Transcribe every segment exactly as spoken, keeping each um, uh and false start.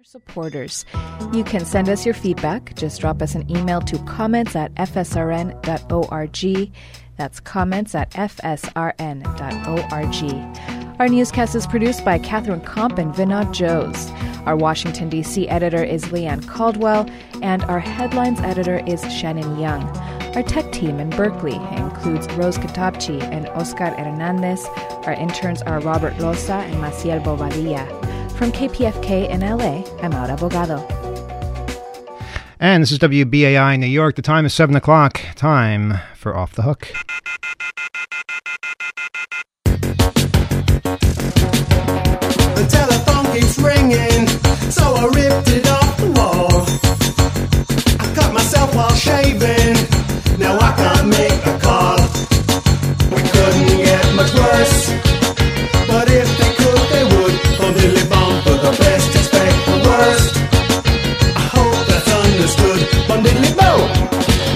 Supporters. You can send us your feedback. Just drop us an email to comments at f s r n dot org. That's comments at f s r n dot org. Our newscast is produced by Catherine Komp and Vinod Jose. Our Washington, D C editor is Leanne Caldwell, and our headlines editor is Shannon Young. Our tech team in Berkeley includes Rose Katapchi and Oscar Hernandez. Our interns are Robert Loza and Maciel Bobadilla. From K P F K in L A, I'm Laura Bogado. And this is W B A I New York. The time is seven o'clock. Time for Off the Hook. The telephone keeps ringing, so I ripped it off the wall. I cut myself while shaving, now I can't make a call. We couldn't get much worse, but if they could, they would. Bum diddly bum, for the best, expect the worst. I hope that's understood. Bum diddly bo.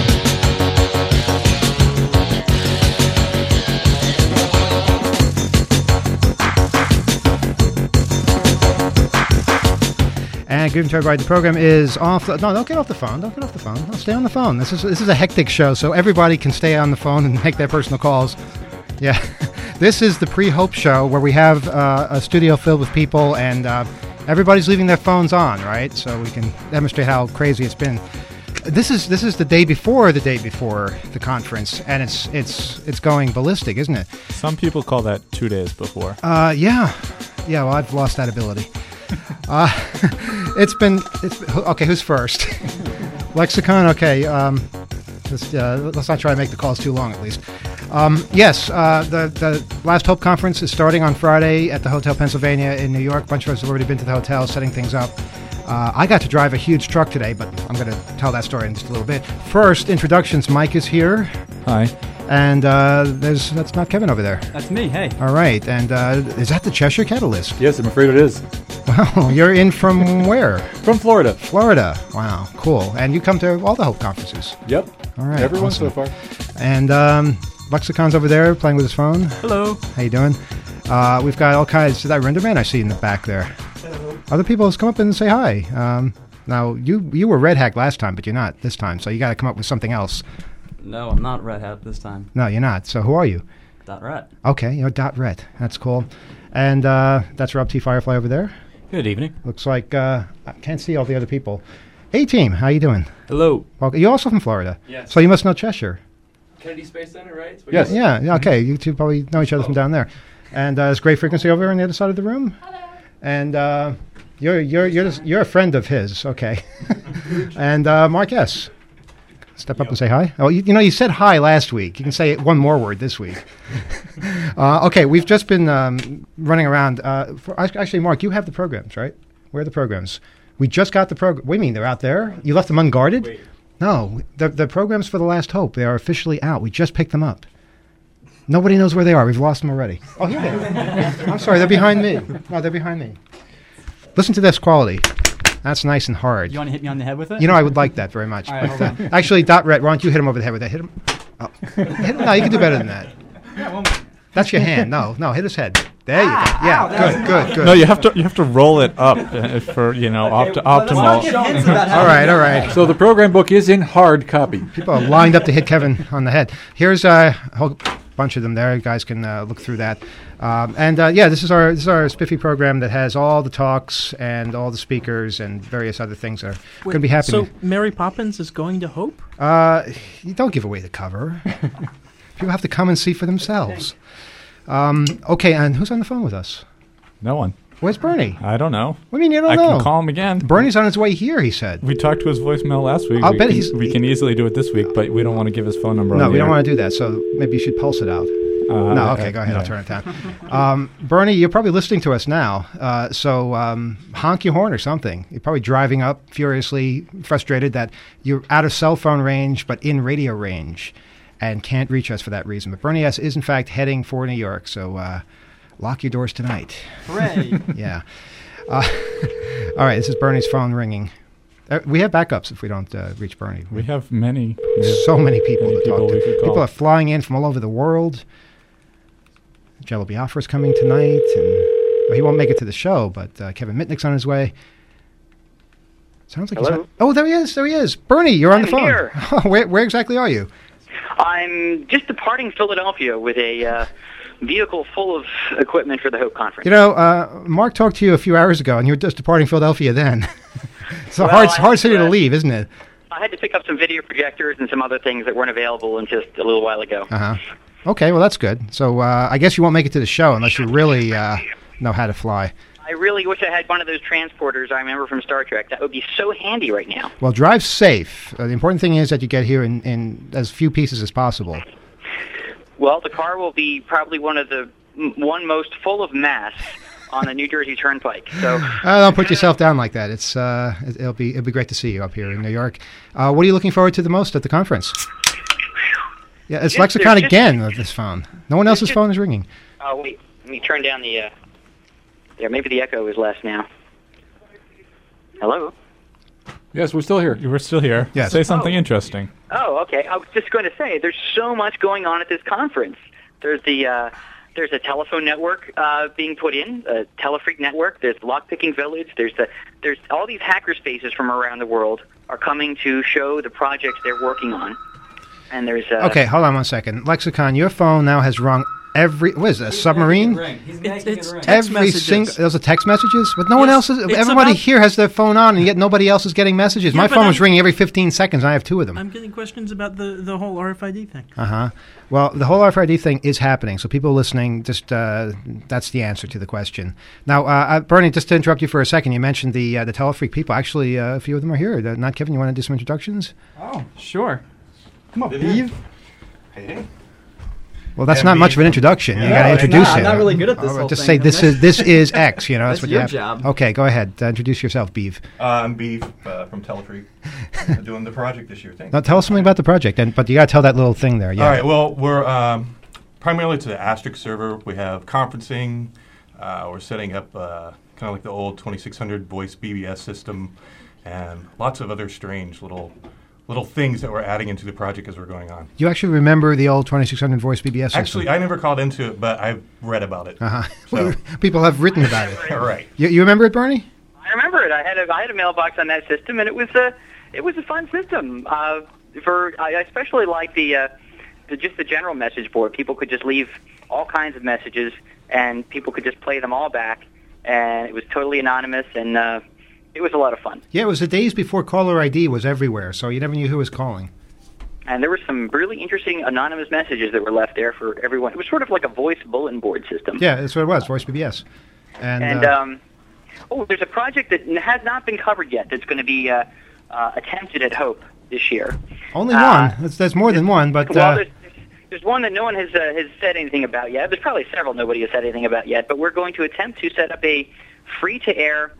And good evening to everybody. The program is off. The, no, don't get off the phone. Don't get off the phone. No, stay on the phone. This is this is a hectic show, so everybody can stay on the phone and make their personal calls. Yeah, this is the pre-Hope show where we have uh, a studio filled with people, and uh, everybody's leaving their phones on, right? So we can demonstrate how crazy it's been. This is this is the day before the day before the conference, and it's it's it's going ballistic, isn't it? Some people call that two days before. Uh, yeah, yeah. Well, I've lost that ability. Uh, it's been, it's, okay, who's first? Lexicon, okay. Um, let's, uh, let's not try to make the calls too long, at least. Um, yes, uh, the, the Last Hope Conference is starting on Friday at the Hotel Pennsylvania in New York. A bunch of us have already been to the hotel, setting things up. Uh, I got to drive a huge truck today, but I'm going to tell that story in just a little bit. First, introductions. Mike is here. Hi. And uh, there's that's not Kevin over there. That's me, hey. All right, and uh, is that the Cheshire Catalyst? Yes, I'm afraid it is. Wow, you're in from where? From Florida. Florida. Wow, cool. And you come to all the Hope conferences? Yep. All right. Everyone awesome. so far. And um, Lexicon's over there playing with his phone. Hello. How you doing? Uh, we've got all kinds. Is that Renderman I see in the back there? Hello. Other people just come up and say hi. Um, now, you you were Red Hat last time, but you're not this time, so you got to come up with something else. No, I'm not Red Hat this time. No, you're not. So who are you? Dot Ret. Okay, you're Dot Ret. That's cool. And uh, that's Rob T. Firefly over there. Good evening. Looks like uh, I can't see all the other people. A-Team, how you doing? Hello. Well, you're also from Florida. Yes. So you must know Cheshire. Kennedy Space Center, right? Yes. Yeah, yeah, okay. You two probably know each other oh. from down there. And uh, there's Great Frequency over on the other side of the room. Hello. And uh, you're you're you're just, you're a friend of his, okay? And uh, Mark S. Step up Yo. and say hi. Oh, you, you know, you said hi last week. You can say one more word this week. uh, okay, we've just been um, running around. Uh, for, actually, Mark, you have the programs, right? Where are the programs? We just got the program. What do you mean they're out there? You left them unguarded? Wait. No, the the programs for the Last Hope, they are officially out. We just picked them up. Nobody knows where they are. We've lost them already. Oh, here they are. I'm sorry, they're behind me. No, they're behind me. Listen to this quality. That's nice and hard. You want to hit me on the head with it? You know, I would like that very much. All right, but, uh, actually, Dot Ret, why don't you hit him over the head with that? Hit him. Oh. hit him. No, you can do better than that. Yeah, well, That's your hand. No, no, hit his head. There you ah, go. Yeah, ow, good, good, good. No, you have to you have to roll it up uh, for you know okay, opt- well, optimal. All right, all right. So the program book is in hard copy. People are lined up to hit Kevin on the head. Here's uh, a whole bunch of them there. You guys can uh, look through that. Um, and uh, yeah, this is our this is our spiffy program that has all the talks and all the speakers and various other things that are going to be happening. So Mary Poppins is going to Hope? Uh, you don't give away the cover. People have to come and see for themselves. Um, okay, and who's on the phone with us? No one. Where's Bernie? I don't know. What do you mean you don't I know? can call him again. Bernie's on his way here, he said. We talked to his voicemail last week. I'll we bet can, he's... We can easily do it this week, but we don't want to give his phone number No, on we the don't air. want to do that, so maybe you should pulse it out. Uh, no, okay, go ahead. yeah. I'll turn it down. Um, Bernie, you're probably listening to us now, uh, so um, honk your horn or something. You're probably driving up furiously, frustrated that you're out of cell phone range but in radio range and can't reach us for that reason. But Bernie S. is, in fact, heading for New York, so uh, lock your doors tonight. Hooray. Yeah. Uh, all right, this is Bernie's phone ringing. Uh, we have backups if we don't uh, reach Bernie. We have many. We have so many people many to people talk we to. could call. People are flying in from all over the world. Jello Biafra's coming tonight, and well, he won't make it to the show, but uh, Kevin Mitnick's on his way. Sounds like Hello? he's not. Oh, there he is. There he is. Bernie, you're on I'm the phone. here. Oh, where, where exactly are you? I'm just departing Philadelphia with a uh, vehicle full of equipment for the Hope Conference. You know, uh, Mark talked to you a few hours ago, and you were just departing Philadelphia then. It's a Well, hard, I hard had city to, to uh, leave, isn't it? I had to pick up some video projectors and some other things that weren't available until just a little while ago. Uh huh. Okay, well, that's good. So uh, I guess you won't make it to the show unless you really uh, know how to fly. I really wish I had one of those transporters I remember from Star Trek. That would be so handy right now. Well, drive safe. Uh, the important thing is that you get here in, in as few pieces as possible. Well, the car will be probably one of the m- one most full of mass on the New Jersey Turnpike. So Uh, don't put yourself down like that. It's uh, it, it'll be it'll be great to see you up here in New York. Uh, what are you looking forward to the most at the conference? Yeah, it's Just- Lexicon there's just- again with this phone. No one else's just- phone is ringing. Oh, wait. Let me turn down the... Uh, there, maybe the echo is less now. Hello? Yes, we're still here. You were still here. Yes. Say something Oh. interesting. Oh, okay. I was just going to say, there's so much going on at this conference. There's the... Uh, there's a telephone network uh, being put in, a Telefreak network. There's Lockpicking Village. There's the there's all these hacker spaces from around the world are coming to show the projects they're working on. And there's... Uh, Okay, hold on one second. Lexicon, your phone now has rung every... What is it, a submarine? It's, it's text Every messages. single... Those are text messages? But no one Yes, else is... it's Everybody about- here has their phone on, and yet nobody else is getting messages. Yeah, My but phone was I'm- ringing every fifteen seconds, and I have two of them. I'm getting questions about the, the whole R F I D thing. Uh-huh. Well, the whole R F I D thing is happening, so people listening, just uh, that's the answer to the question. Now, uh, uh, Bernie, just to interrupt you for a second, you mentioned the uh, the Telefreak people. Actually, uh, a few of them are here. Uh, not Kevin, you want to do some introductions? Oh, sure. Come on, Beav. Hey. Well, that's Yeah, not Beav. much of an introduction. You Yeah, got to I'm introduce not- it. I'm not really good at this Uh, whole Just thing. say this is this is X. You know, that's, That's what you your have. job. Okay, go ahead. Uh, introduce yourself, Beav. Uh, I'm Beef uh, from Telefreak. I'm doing the project this year. Thanks. Now, tell us something about the project, and but you got to tell that little thing there. Yeah. All right. Well, we're um, primarily to the Asterix server. We have conferencing. Uh, we're setting up uh, kind of like the old twenty-six hundred voice B B S system, and lots of other strange little little things that we're adding into the project as we're going on. You actually remember the old twenty-six hundred voice B B S system? Actually, I never called into it, but I've read about it. Uh-huh. So- People have written about it. All right. You, you remember it, Bernie? I remember it. I had a I had a mailbox on that system, and it was a it was a fun system. Uh, for I especially like the, uh, the just the general message board. People could just leave all kinds of messages, and people could just play them all back, and it was totally anonymous, and uh, it was a lot of fun. Yeah, it was the days before caller I D was everywhere, so you never knew who was calling. And there were some really interesting anonymous messages that were left there for everyone. It was sort of like a voice bulletin board system. Yeah, that's what it was, voice B B S. And, And uh, um, oh, there's a project that has not been covered yet that's going to be uh, uh, attempted at Hope this year. only uh, one. That's, that's more than one, but Well, uh, there's, there's one that no one has uh, has said anything about yet. There's probably several nobody has said anything about yet. But we're going to attempt to set up a free-to-air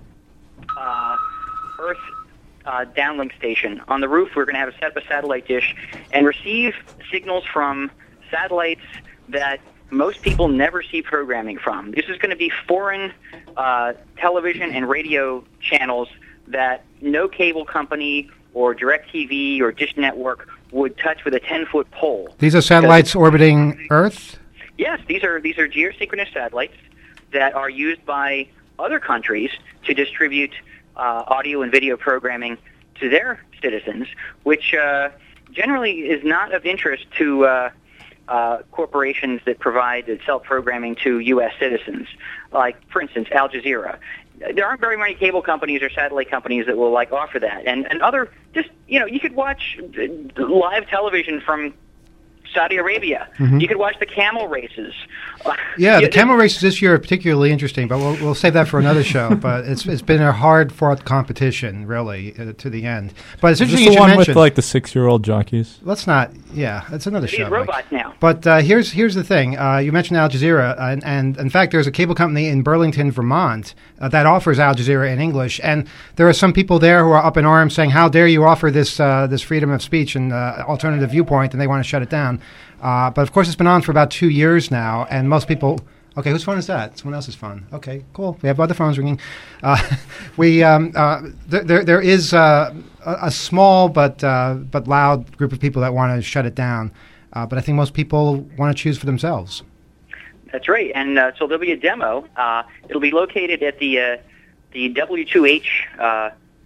uh, Earth uh, downlink station. On the roof, we're going to have a set up a satellite dish and receive signals from satellites that most people never see programming from. This is going to be foreign uh, television and radio channels that no cable company or DirecTV or Dish Network would touch with a ten-foot pole. these are satellites orbiting Earth? Yes, these are these are geosynchronous satellites that are used by other countries to distribute uh, audio and video programming to their citizens, which uh, generally is not of interest to uh, uh, corporations that provide self-programming to U S citizens. Like, for instance, Al Jazeera. There aren't very many cable companies or satellite companies that will like offer that, and and other just you know you could watch uh, live television from Saudi Arabia. Mhm. You could watch the camel races. Uh, Yeah, the you- camel races this year are particularly interesting, but we'll, we'll save that for another show. But it's it's been a hard-fought competition, really, uh, to the end. But it's Is this interesting the you should one mention. with like the six-year-old jockeys? Let's not. Yeah, that's another These show. Mike. robots now. But uh, here's here's the thing. Uh, you mentioned Al Jazeera, and, and in fact, there's a cable company in Burlington, Vermont, uh, that offers Al Jazeera in English. And there are some people there who are up in arms saying, "How dare you offer this uh, this freedom of speech and uh, alternative viewpoint?" And they want to shut it down. Uh, but of course, it's been on for about two years now, and most people. Okay, whose phone is that? Someone else's phone. Okay, cool. We have other phones ringing. Uh, we um, uh, th- there there is uh, a, a small but uh, but loud group of people that want to shut it down. Uh, but I think most people want to choose for themselves. That's right, and uh, so there'll be a demo. Uh, it'll be located at the uh, the W two H uh,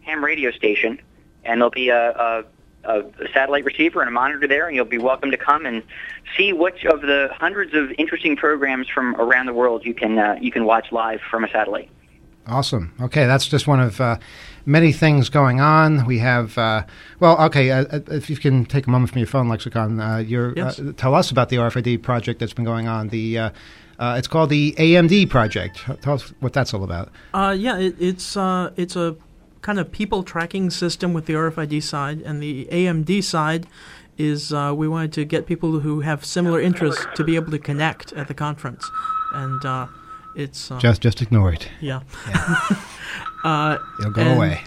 ham radio station, and there'll be a, a, a satellite receiver and a monitor there, and you'll be welcome to come and see which of the hundreds of interesting programs from around the world you can uh, you can watch live from a satellite. Awesome. Okay, that's just one of uh, many things going on. We have, uh, well, okay, uh, if you can take a moment from your phone, Lexicon, uh, you're, Yes. uh, tell us about the R F I D project that's been going on. The uh, uh, It's called the A M D project. Tell us what that's all about. Uh, yeah, it, it's uh, it's a kind of people tracking system with the R F I D side, and the A M D side is uh, we wanted to get people who have similar interests to be able to connect at the conference, and uh, it's uh, Just just ignore it. yeah. Yeah. uh, It'll go and- away.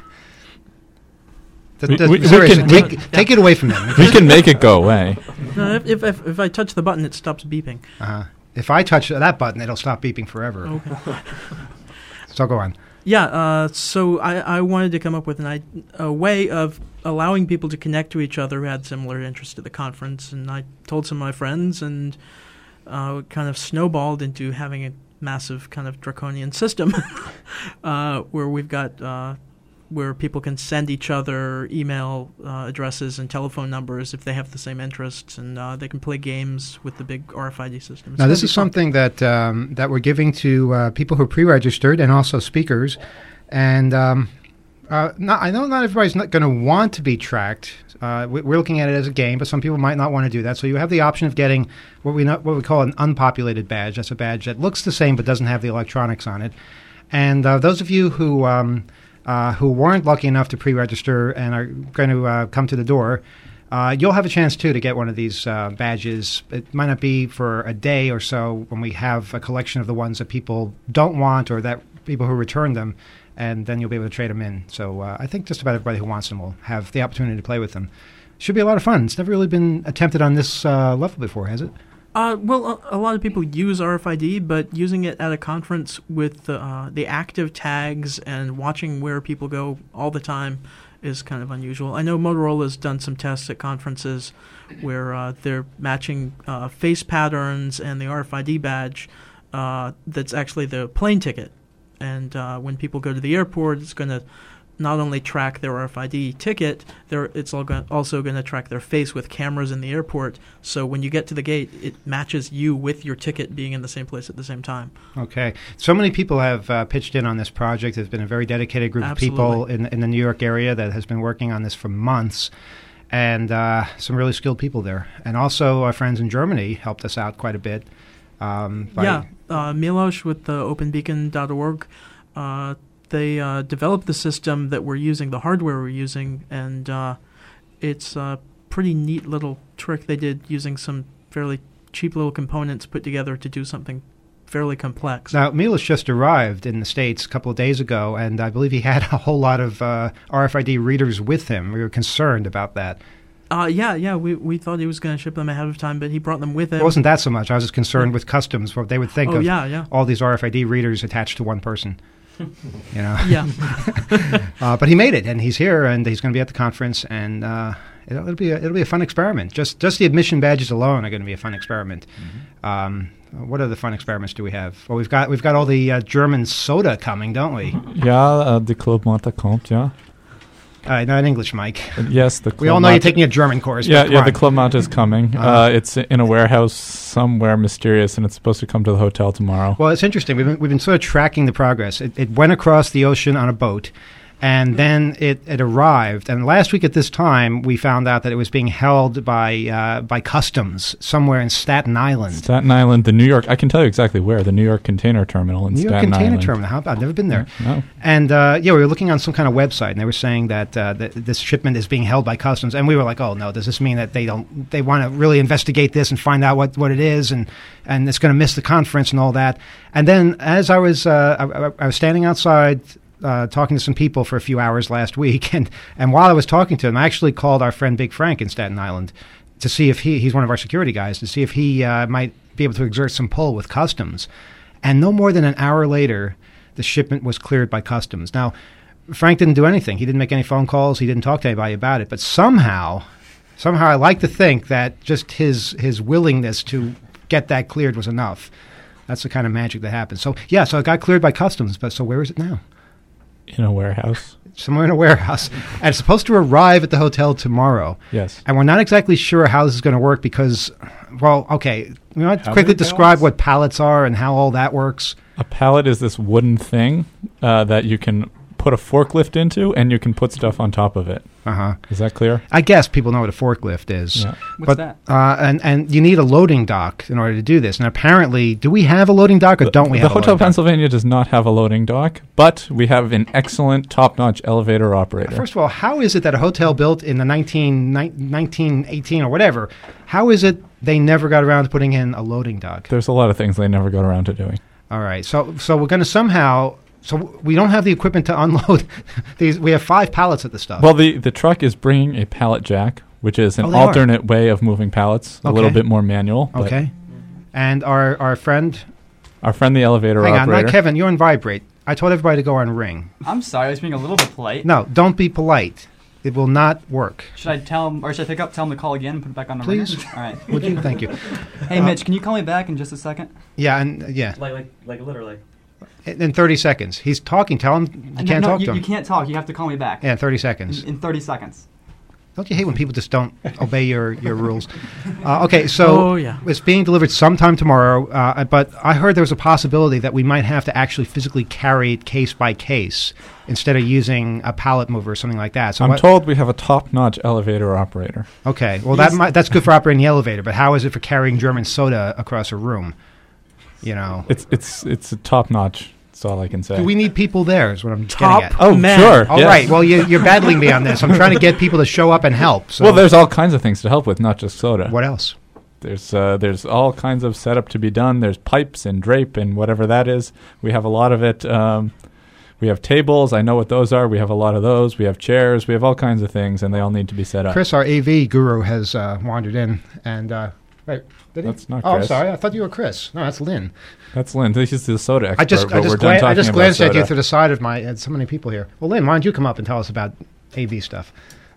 Th- We- th- we- we seriously, can- take, we- take it away from them. We can make it go away. No, if, if if if I touch the button, it stops beeping. Uh, if I touch that button, it'll stop beeping forever. Okay. So go on. Yeah, uh, so I, I wanted to come up with an, i- a way of allowing people to connect to each other who had similar interests at the conference, and I told some of my friends, and uh, it kind of snowballed into having a massive kind of draconian system uh, where we've got uh, where people can send each other email uh, addresses and telephone numbers if they have the same interests, and uh, they can play games with the big R F I D system. It's Now, gonna this be is fun. something that um, that we're giving to uh, people who are pre-registered and also speakers. And um, uh, not, I know not everybody's not going to want to be tracked. Uh, we, we're looking at it as a game, but some people might not want to do that. So you have the option of getting what we know, what we call an unpopulated badge. That's a badge that looks the same but doesn't have the electronics on it. And uh, those of you who um, uh, who weren't lucky enough to pre-register and are going to uh, come to the door, Uh, you'll have a chance, too, to get one of these uh, badges. It might not be for a day or so when we have a collection of the ones that people don't want or that people who return them, and then you'll be able to trade them in. So uh, I think just about everybody who wants them will have the opportunity to play with them. Should be a lot of fun. It's never really been attempted on this uh, level before, has it? Uh, well, a, a lot of people use R F I D, but using it at a conference with uh, the active tags and watching where people go all the time is kind of unusual. I know Motorola's done some tests at conferences where uh, they're matching uh, face patterns and the R F I D badge uh, that's actually the plane ticket. And uh, when people go to the airport, it's going to not only track their R F I D ticket, they're, it's all go- also going to track their face with cameras in the airport. So when you get to the gate, it matches you with your ticket being in the same place at the same time. Okay. So many people have uh, pitched in on this project. There's been a very dedicated group Absolutely. of people in, in the New York area that has been working on this for months, and uh, some really skilled people there. And also our friends in Germany helped us out quite a bit. Um, by Yeah, uh, Milos with the open beacon dot org, uh, they uh, developed the system that we're using, the hardware we're using, and uh, it's a pretty neat little trick they did using some fairly cheap little components put together to do something fairly complex. Now, Milos just arrived in the States a couple of days ago, and I believe he had a whole lot of uh, R F I D readers with him. We were concerned about that. Uh, yeah, yeah, we we thought he was going to ship them ahead of time, but he brought them with him. It wasn't that so much. I was just concerned with customs, what they would think Oh, of yeah, yeah. all these R F I D readers attached to one person. You know. Yeah. uh, but he made it, and he's here, and he's going to be at the conference, and uh, it'll, it'll be a, it'll be a fun experiment. Just just the admission badges alone are going to be a fun experiment. Mm-hmm. Um, what other fun experiments do we have? Well, we've got we've got all the uh, German soda coming, don't we? Ja, uh, de Club Mate kommt, ja. Uh, not in English, Mike. Uh, Yes, the Club We all know you're Mate- taking a German course. Yeah, but yeah, come the on. Club Mate is coming. Uh-huh. Uh, it's in a warehouse somewhere mysterious, and it's supposed to come to the hotel tomorrow. Well, it's interesting. We've been, we've been sort of tracking the progress. It, it went across the ocean on a boat, and then it, it arrived. And last week at this time, we found out that it was being held by uh, by customs somewhere in Staten Island. Staten Island, the New York, I can tell you exactly where, the New York Container Terminal in New York Staten Container Island. Terminal. How about? I've never been there. No. And uh, yeah, we were looking on some kind of website, and they were saying that, uh, that this shipment is being held by customs. And we were like, "Oh no, does this mean that they don't? They want to really investigate this and find out what, what it is, and and it's going to miss the conference and all that?" And then, as I was uh, I, I- I was standing outside. Uh, talking to some people for a few hours last week, and, and while I was talking to them, I actually called our friend Big Frank in Staten Island to see if he, he's one of our security guys, to see if he uh, might be able to exert some pull with customs. And no more than an hour later, the shipment was cleared by customs. Now, Frank didn't do anything. He didn't make any phone calls. He didn't talk to anybody about it. But somehow, somehow I like to think that just his his willingness to get that cleared was enough. That's the kind of magic that happens. So, yeah, so it got cleared by customs, but so where is it now? In a warehouse. somewhere in a warehouse, and it's supposed to arrive at the hotel tomorrow. Yes. And we're not exactly sure how this is going to work because, well, okay, we want to How quickly many describe pallets? what pallets are and how all that works. A pallet is this wooden thing uh, that you can put a forklift into, and you can put stuff on top of it. Uh-huh. Is that clear? I guess people know what a forklift is. Yeah. What's but, that? Uh, and, and you need a loading dock in order to do this. And apparently, do we have a loading dock or The- don't we the have a Hotel loading dock? Pennsylvania does not have a loading dock, but we have an excellent, top-notch elevator operator. First of all, how is it that a hotel built in the nineteen, nineteen eighteen or whatever, how is it they never got around to putting in a loading dock? There's a lot of things they never got around to doing. All right, so so we're going to somehow, so we don't have the equipment to unload these. We have five pallets of the stuff. Well, the, the truck is bringing a pallet jack, which is an Oh, they are. alternate way of moving pallets, a Okay. little bit more manual. but Okay. And our, our friend, Our friend, the elevator hang on, operator. not Kevin, you're on vibrate. I told everybody to go on ring. I'm sorry, I was being a little bit polite. No, don't be polite. It will not work. Should I tell him, or should I pick up, tell him to call again and put it back on the Please. ringer? All right. Would you? Thank you. Hey, Uh, Mitch, can you call me back in just a second? Yeah, and uh, yeah, Like, like, like, literally. in in thirty seconds. He's talking. Tell him you Uh, can't no, talk you, to him. you can't talk. You have to call me back. Yeah, in thirty seconds. In, in thirty seconds. Don't you hate when people just don't obey your, your rules? Uh, okay, so Oh, yeah. it's being delivered sometime tomorrow, uh, but I heard there was a possibility that we might have to actually physically carry it case by case instead of using a pallet mover or something like that. So I'm what- told we have a top-notch elevator operator. Okay, well that might, that's good for operating the elevator, but how is it for carrying German soda across a room? You know, It's it's it's a top-notch. That's all I can say. do we need people there? Is what I'm Top getting at. Oh, man. sure. All yes. right. Well, you, you're battling me on this. I'm trying to get people to show up and help. So Well, there's all kinds of things to help with, not just soda. what else? There's uh, there's all kinds of setup to be done. There's pipes and drape and whatever that is. We have a lot of it. Um, we have tables. I know what those are. We have a lot of those. We have chairs. We have all kinds of things, and they all need to be set up. Chris, our A V guru, has uh, wandered in, and uh, wait, did he? That's not Oh, I'm Chris. sorry. I thought you were Chris. No, that's Lynn. That's Lynn. This is the soda expert. I just, but I we're just, done glan- I talking just about glanced at you soda. through the side of my. And so many people here. Well, Lynn, why don't you come up and tell us about A V stuff?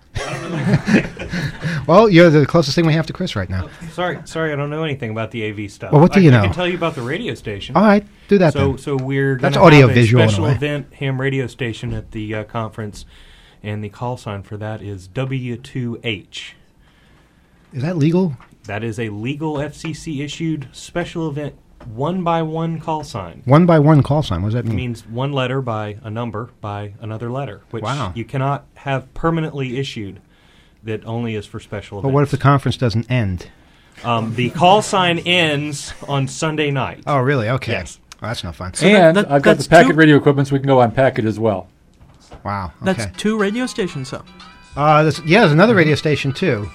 Well, you're the closest thing we have to Chris right now. Sorry, sorry, I don't know anything about the A V stuff. Well, what do I, you I know? can tell you about the radio station. All right, do that so, then. so we're That's gonna have audio-visual a in a special way. event ham radio station at the uh, conference, and the call sign for that is W two H. Is that legal? That is a legal F C C issued special event one by one call sign. One by one call sign. What does that It mean? means one letter by a number by another letter, which Wow. you cannot have permanently issued. That only is for special events. But what if the conference doesn't end? Um, the call sign ends on Sunday night. Oh, really? Okay. Yes. Oh, that's no fun. that- And that- I've got the that's packet two- radio equipment, so we can go on packet as well. Wow. Okay. That's two radio stations, though. Uh, there's, yeah, there's another radio station too.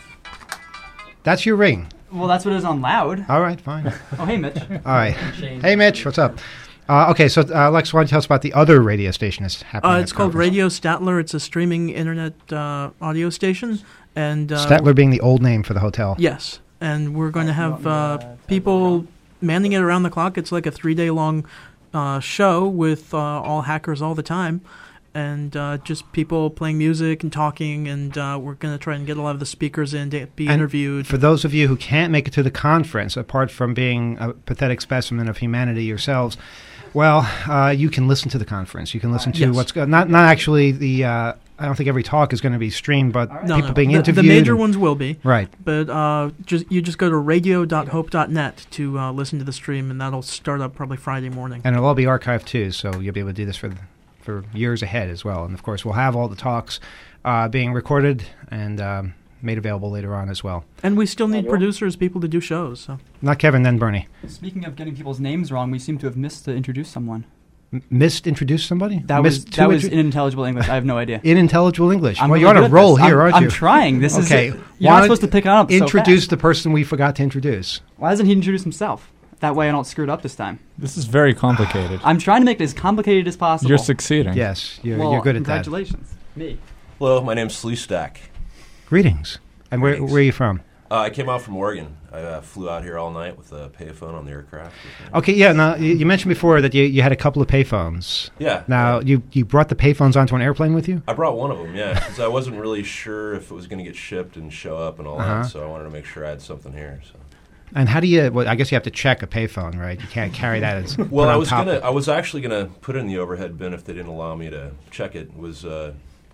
That's your ring. Well, that's what it is on loud. All right, fine. Oh, hey, Mitch. All right. Hey, Mitch, what's up? Uh, okay, so uh, Lex, why don't you tell us about the other radio station that's happening? Uh, at it's the called conference? Radio Statler. It's a streaming internet uh, audio station, and uh, Statler being the old name for the hotel. Yes, and we're going to have uh, people manning it around the clock. It's like a three-day-long uh, show with uh, all hackers all the time, and uh, just people playing music and talking, and uh, we're going to try and get a lot of the speakers in to be And interviewed. For those of you who can't make it to the conference, apart from being a pathetic specimen of humanity yourselves, well, uh, you can listen to the conference. You can listen to Yes. what's go- not not actually the. Uh, I don't think every talk is going to be streamed, but No, people no. being the, interviewed. the major and- ones will be, Right. but uh, just you just go to radio dot hope dot net to uh, listen to the stream, and that'll start up probably Friday morning. And it'll all be archived too, so you'll be able to do this for for years ahead as well. And of course, we'll have all the talks uh, being recorded and um, made available later on as well. And we still need producers, people to do shows. So. Not Kevin, then Bernie. Speaking of getting people's names wrong, we seem to have missed to introduce someone. M- missed introduce somebody? That missed was to that was intro- unintelligible English. I have no idea. Inintelligible English. I'm well, really you're on good a at roll this. here, I'm, aren't I'm you? trying. This okay. is Why you're not don't supposed to pick it up. so Introduce fast. the person we forgot to introduce. Why doesn't he introduce himself? That way I don't screw it up this time. This is very complicated. I'm trying to make it as complicated as possible. You're succeeding. Yes, you're, well, you're good at that. congratulations. Me. Hello, my name's Sleestack. Greetings. And where, Greetings. where are you from? Uh, I came out from Oregon. I uh, flew out here all night with a payphone on the aircraft. Okay, yeah. Now you, you mentioned before that you, you had a couple of payphones. Yeah. Now you you brought the payphones onto an airplane with you? I brought one of them, yeah, because I wasn't really sure if it was going to get shipped and show up and all Uh-huh. that, so I wanted to make sure I had something here. So. And how do you? Well, I guess you have to check a payphone, right? You can't carry that as Well, put I on was top gonna, of- I was actually gonna put it in the overhead bin if they didn't allow me to check it. Was uh,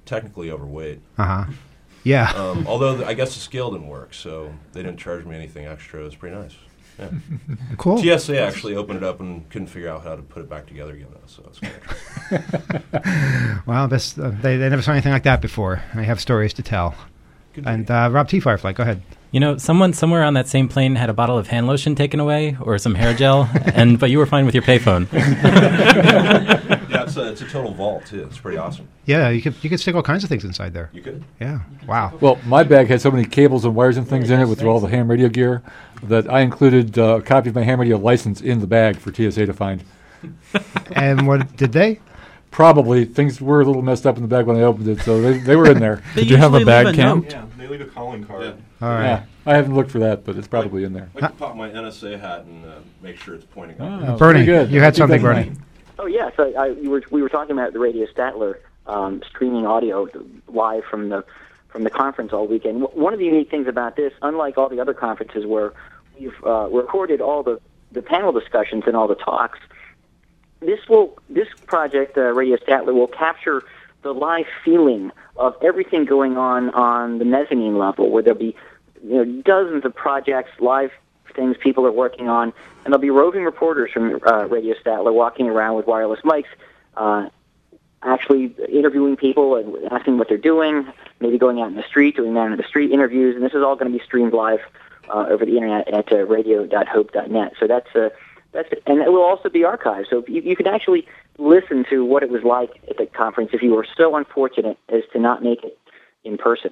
technically overweight. Uh huh. Yeah. Um, although th- I guess the scale didn't work, so they didn't charge me anything extra. It was pretty nice. Yeah. Cool. T S A actually opened it up and couldn't figure out how to put it back together again, though, so it's kind of Well, this, uh, they, they never saw anything like that before. They have stories to tell. Good and uh, Rob T. Firefly, go ahead. You know, someone somewhere on that same plane had a bottle of hand lotion taken away or some hair gel, and but you were fine with your payphone. Yeah, it's a, it's a total vault, too. It's pretty awesome. Yeah, you could you could stick all kinds of things inside there. You could? Yeah. Wow. Well, my bag had so many cables and wires and things in it with all the ham radio gear that I included uh, a copy of my ham radio license in the bag for T S A to find. And what did they? Probably. Things were a little messed up in the bag when I opened it, so they, they were in there. They Did you have a usually bag leave a cam? note. Yeah, they leave a calling card. Yeah. All right. Yeah, I haven't looked for that, but it's probably in there. I can pop my N S A hat and uh, make sure it's pointing up. Oh, Bernie, very good. you I had think something, that's Bernie. nice. Oh yes, I, I, you were, we were talking about the Radio Statler um, streaming audio live from the from the conference all weekend. W- One of the unique things about this, unlike all the other conferences where we've uh, recorded all the, the panel discussions and all the talks, this will this project, uh, Radio Statler, will capture the live feeling of everything going on on the mezzanine level, where there'll be you know dozens of projects, live things people are working on, and there'll be roving reporters from uh, Radio Statler walking around with wireless mics, uh, actually interviewing people and asking what they're doing, maybe going out in the street, doing man in the street interviews, and this is all going to be streamed live uh, over the internet at uh, radio dot hope dot net. So that's uh, that's it. And it will also be archived, so you, you can actually listen to what it was like at the conference if you were so unfortunate as to not make it in person.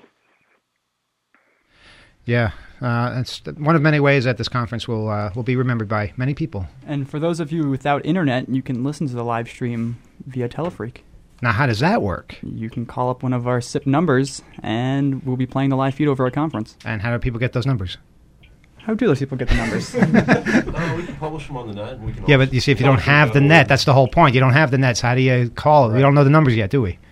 Yeah, uh, it's one of many ways that this conference will uh, will be remembered by many people. And for those of you without internet, you can listen to the live stream via Telefreak. Now, how does that work? You can call up one of our S I P numbers, and we'll be playing the live feed over our conference. And how do people get those numbers? How do those people get the numbers? Oh, we can publish them on the net. And we can Yeah, also but you see, if you don't have the net, that's the whole point. You don't have the nets. How do you call? We don't know the numbers yet, do we?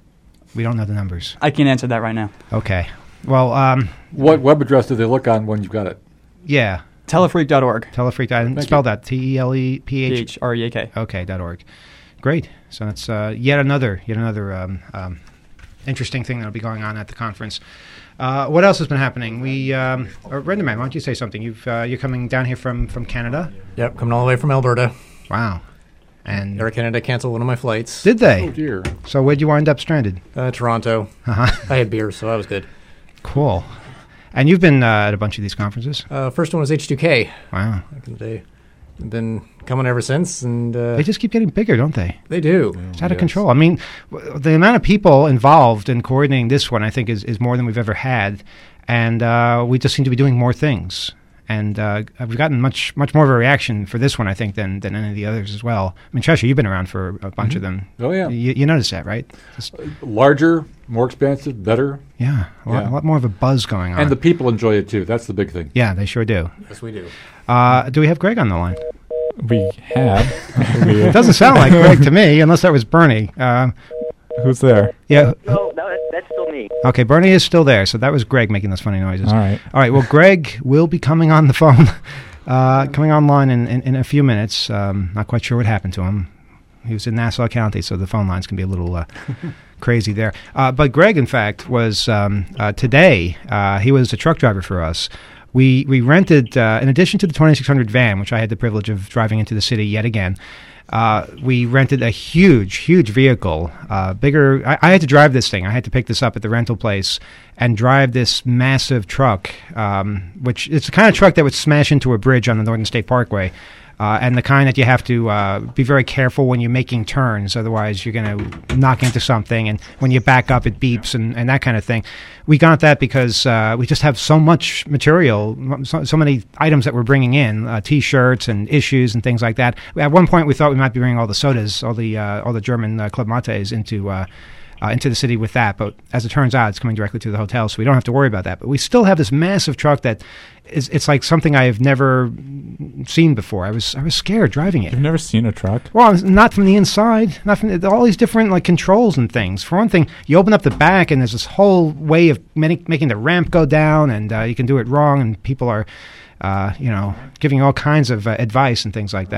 We don't know the numbers. I can't answer that right now. Okay. Well, um, What web address do they look on when you've got it? yeah. Telefreak dot org. Telefreak. I didn't Thank spell you. that. T E L E P P H. H R E A K. Okay, dot org. Great. So that's uh, yet another, yet another um, um, interesting thing that'll be going on at the conference. Uh, what else has been happening? We, um, or Renderman, why don't you say something? You've uh, you're coming down here from, from Canada. Yep, coming all the way from Alberta. Wow. And Air Canada canceled one of my flights. did they? Oh, dear. So where'd you wind up stranded? Uh, Toronto. Uh-huh. I had beer, so that was good. Cool. And you've been uh, at a bunch of these conferences. Uh, first one was H two K. Wow. Back in the day. I've been coming ever since, and uh, They just keep getting bigger, don't they? they do. It's out of control. I mean, w- the amount of people involved in coordinating this one, I think, is, is more than we've ever had. And uh, we just seem to be doing more things. And uh, we've gotten much much more of a reaction for this one, I think, than, than any of the others as well. I mean, Cheshire, you've been around for a bunch Mhm. of them. Oh, yeah. You, you noticed that, right? Just, Larger, more expansive, better. yeah, a lot, Yeah. a lot more of a buzz going on. And the people enjoy it, too. That's the big thing. yeah, they sure do. Yes, we do. Uh, do we have Greg on the line? We had. It doesn't sound like Greg to me, unless that was Bernie. Uh, Who's there? yeah. No, no, that- that's still me. Okay, Bernie is still there, so that was Greg making those funny noises. All right. All right, well, Greg will be coming on the phone, uh, coming online in, in, in a few minutes. Um, not quite sure what happened to him. He was in Nassau County, so the phone lines can be a little uh, crazy there. Uh, but Greg, in fact, was um, uh, today, uh, he was a truck driver for us. We, we rented, uh, in addition to the twenty-six hundred van, which I had the privilege of driving into the city yet again, Uh, we rented a huge, huge vehicle, uh, bigger. I, I had to drive this thing. I had to pick this up at the rental place and drive this massive truck, um, which it's the kind of truck that would smash into a bridge on the Northern State Parkway, uh, and the kind that you have to uh, be very careful when you're making turns. Otherwise, you're going to knock into something, and when you back up, it beeps and, and that kind of thing. We got that because uh, we just have so much material, so, so many items that we're bringing in, uh, T-shirts and issues and things like that. At one point, we thought we might be bringing all the sodas, all the uh, all the German uh, Club Mates into uh, uh, into the city with that. But as it turns out, it's coming directly to the hotel, so we don't have to worry about that. But we still have this massive truck that is it's like something I have never seen before. I was I was scared driving it. You've never seen a truck? Well, not from the inside, not from the, all these different like controls and things. For one thing, you open up the back and there's this whole way of many, making the ramp go down, and uh, you can do it wrong, and people are, uh, you know, giving all kinds of uh, advice and things like that.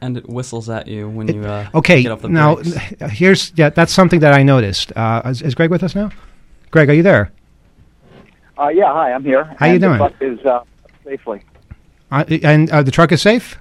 And it whistles at you when you uh, Okay, get off the now brakes. here's yeah, that's something that I noticed. Uh, is, is Greg with us now? Greg, are you there? Uh, yeah, hi, I'm here. How you and doing? The truck is uh, safely. Uh, and uh, the truck is safe?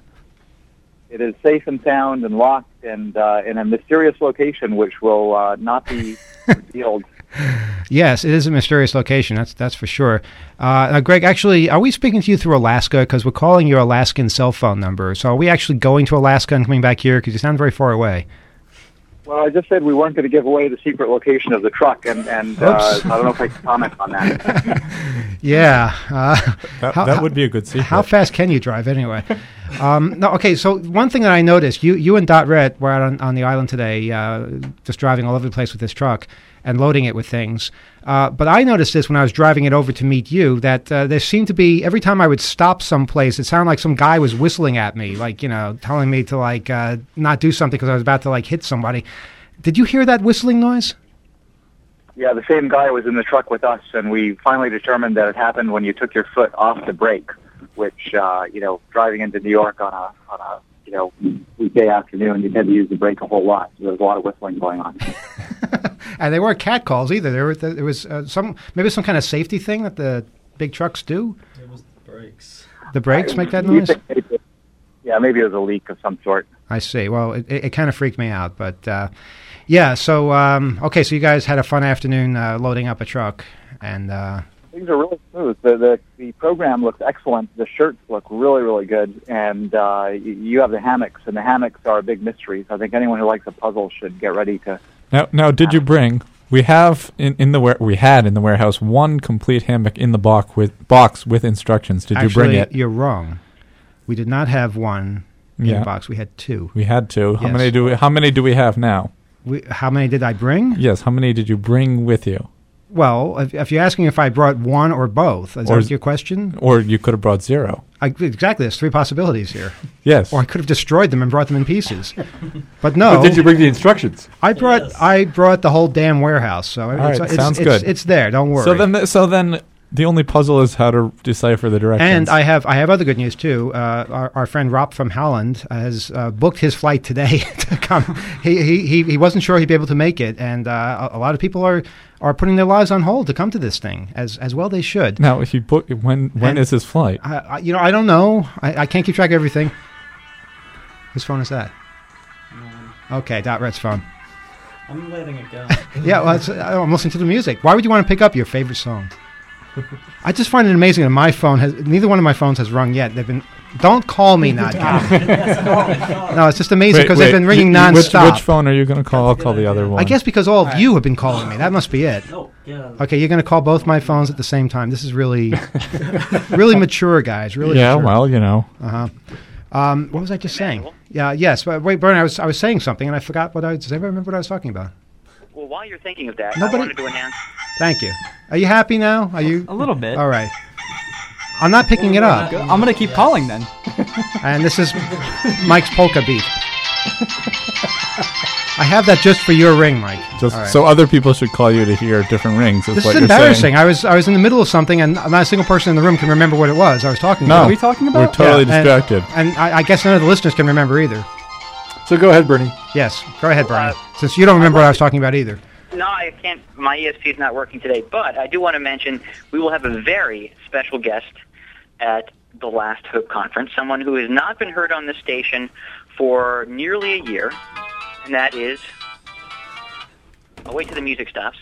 It is safe and sound and locked and uh, in a mysterious location, which will uh, not be revealed. Yes, it is a mysterious location. That's that's for sure. Uh, now, Greg, actually, are we speaking to you through Alaska? Because we're calling your Alaskan cell phone number. So are we actually going to Alaska and coming back here? Because you sound very far away. Well, I just said we weren't going to give away the secret location of the truck, and, and uh, I don't know if I can comment on that. Yeah. Uh, That- how- that would be a good secret. How fast can you drive anyway? um, no, okay, so one thing that I noticed, you you and Dot Red were out on, on the island today, uh, just driving all over the place with this truck and loading it with things. Uh, but I noticed this when I was driving it over to meet you, that uh, there seemed to be, every time I would stop someplace, it sounded like some guy was whistling at me, like, you know, telling me to, like, uh, not do something because I was about to, like, hit somebody. Did you hear that whistling noise? Yeah, the same guy was in the truck with us, and we finally determined that it happened when you took your foot off the brake, which, uh, you know, driving into New York on a, on a, you know, weekday afternoon, you tend to use the brake a whole lot. So there's a lot of whistling going on. And they weren't cat calls either. There, were, there was uh, some, maybe some kind of safety thing that the big trucks do. It was the brakes. The brakes make that You noise? think maybe- Yeah, maybe it was a leak of some sort. I see. Well, it, it, it kind of freaked me out, but uh, yeah. So um, okay, so you guys had a fun afternoon uh, loading up a truck, and uh, Things are really smooth. The, the the program looks excellent. The shirts look really, really good. And uh, y- you have the hammocks, and the hammocks are a big mystery. So I think anyone who likes a puzzle should get ready to... Now, now, did you bring? We have in, in the ware, we had in the warehouse one complete hammock in the box with box with instructions. Did actually, you bring it? You're wrong. We did not have one in Yeah. the box. We had two. We had two. How Yes. many do we? How many do we have now? We, how many did I bring? Yes. How many did you bring with you? Well, if, if you're asking if I brought one or both, is Or that is- your question? Or you could have brought zero. I, exactly. There's three possibilities here. Yes. Or I could have destroyed them and brought them in pieces. But no. But did you bring the instructions? I brought I brought the whole damn warehouse. So All it's, right, it's, sounds it's, good. It's there. Don't worry. So then, the, so then, the only puzzle is how to decipher the directions. And I have I have other good news too. Uh, our, our friend Rob from Holland has uh, booked his flight today to come. He, he he he wasn't sure he'd be able to make it, and uh, a, a lot of people are, are putting their lives on hold to come to this thing, as as well they should. Now, if you book, when when And is his flight? I, I, you know, I don't know. I, I can't keep track of everything. Whose phone is that? Okay, Dot Red's phone. I'm letting it go. Yeah, well, it's, I'm listening to the music. Why would you want to pick up your favorite song? I just find it amazing that my phone has neither one of my phones has rung yet. They've been. Don't call me now. No, it's just amazing Wait, because wait, they've been ringing you- you- which- nonstop. Which phone are you going to call? I'll call the other one. I guess because all of you have been calling me. That must be it. No, yeah. Okay, you're going to call both my phones at the same time. This is really, really mature, guys. Really. Yeah, mature. well, you know. Uh huh. Um, what was I just saying? Yeah. Yes. But wait, Bernie. I was I was saying something and I forgot what I. Does anybody remember what I was talking about? Well, while you're thinking of that, Nobody- I wanted to announce. Thank you. Are you happy now? Are you A little bit. All right. I'm not picking it up. I'm going to keep calling then. And this is Mike's polka beat. I have that just for your ring, Mike. Just, All right. So other people should call you to hear different rings. Is This what is you're embarrassing. saying. I was I was in the middle of something, and not a single person in the room can remember what it was I was talking No. about. What are we talking about? We're totally and- distracted. And, I, I guess none of the listeners can remember either. So go ahead, Bernie. Yes, go ahead, Bernie. Since you don't remember what I was talking about either. No, I can't. My E S P is not working today, but I do want to mention we will have a very special guest at the Last Hope Conference, someone who has not been heard on the station for nearly a year, and that is... I'll wait till the music stops.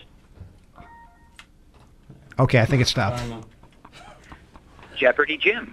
Okay, I think it stopped. Jeopardy Jim.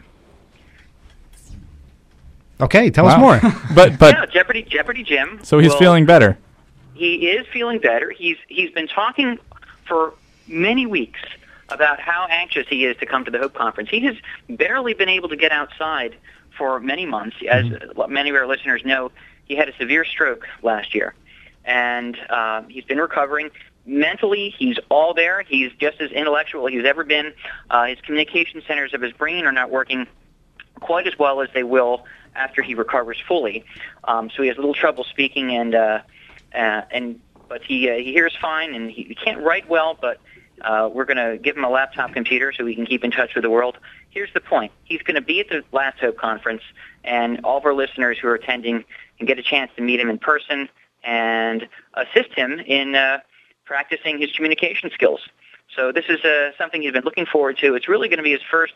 Okay, tell us Wow. more. But but yeah, Jeopardy Jeopardy Jim. so he's will- feeling better. He is feeling better. He's he's been talking for many weeks about how anxious he is to come to the Hope Conference. He has barely been able to get outside for many months. As Mm-hmm. many of our listeners know, he had a severe stroke last year, and uh, he's been recovering. Mentally, he's all there. He's just as intellectual as he's ever been. Uh, his communication centers of his brain are not working quite as well as they will after he recovers fully. Um, so he has a little trouble speaking, and uh, uh, and but he uh, he hears fine, and he, he can't write well, but uh, we're going to give him a laptop computer so he can keep in touch with the world. Here's the point: he's going to be at the Last Hope Conference, and all of our listeners who are attending can get a chance to meet him in person and assist him in uh, practicing his communication skills. So this is uh, something he's been looking forward to. It's really going to be his first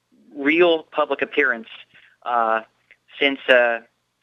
real public appearance uh, since uh,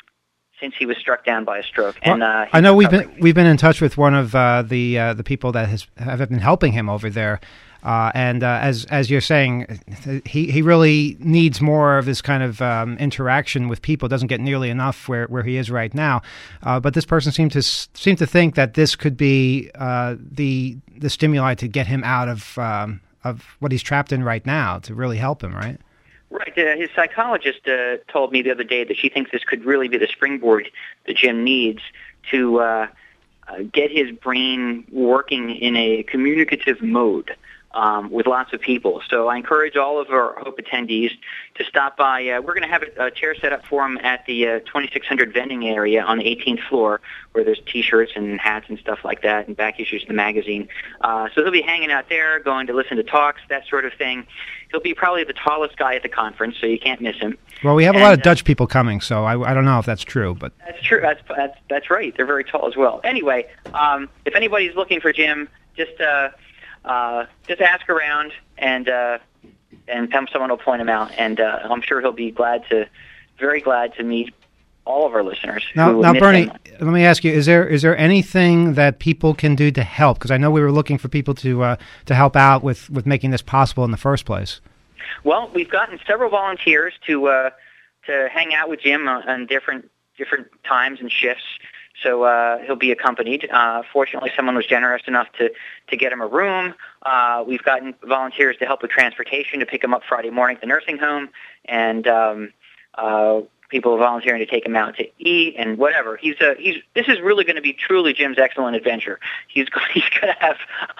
since he was struck down by a stroke. Well, and uh, I know we've been we've been in touch with one of uh, the uh, the people that has have been helping him over there. Uh, and uh, as as you're saying, he, he really needs more of this kind of um, interaction with people. Doesn't get nearly enough where, where he is right now. Uh, but this person seemed to seem to think that this could be uh, the the stimuli to get him out of um, of what he's trapped in right now, to really help him, right? Right. Uh, his psychologist uh, told me the other day that she thinks this could really be the springboard that Jim needs to uh, uh, get his brain working in a communicative mode. Um, with lots of people. So I encourage all of our HOPE attendees to stop by. Uh, we're going to have a, a chair set up for him at the uh, twenty-six hundred vending area on the eighteenth floor, where there's T-shirts and hats and stuff like that, and back issues of the magazine. Uh, so he'll be hanging out there, going to listen to talks, that sort of thing. He'll be probably the tallest guy at the conference, so you can't miss him. Well, we have and, a lot of uh, Dutch people coming, so I, I don't know if that's true, but That's true. That's, that's, that's right. They're very tall as well. Anyway, um, if anybody's looking for Jim, just... Uh, Uh, just ask around, and uh, and someone will point him out, and uh, I'm sure he'll be glad to, very glad to meet all of our listeners. Now, who now miss Bernie, him. let me ask you: is there is there anything that people can do to help? Because I know we were looking for people to uh, to help out with, with making this possible in the first place. Well, we've gotten several volunteers to uh, to hang out with Jim on, on different different times and shifts. So uh, he'll be accompanied. Uh, fortunately, someone was generous enough to, to get him a room. Uh, we've gotten volunteers to help with transportation to pick him up Friday morning at the nursing home, and um, uh, people volunteering to take him out to eat and whatever. He's a, he's. This is really going to be truly Jim's excellent adventure. He's going, he's going to have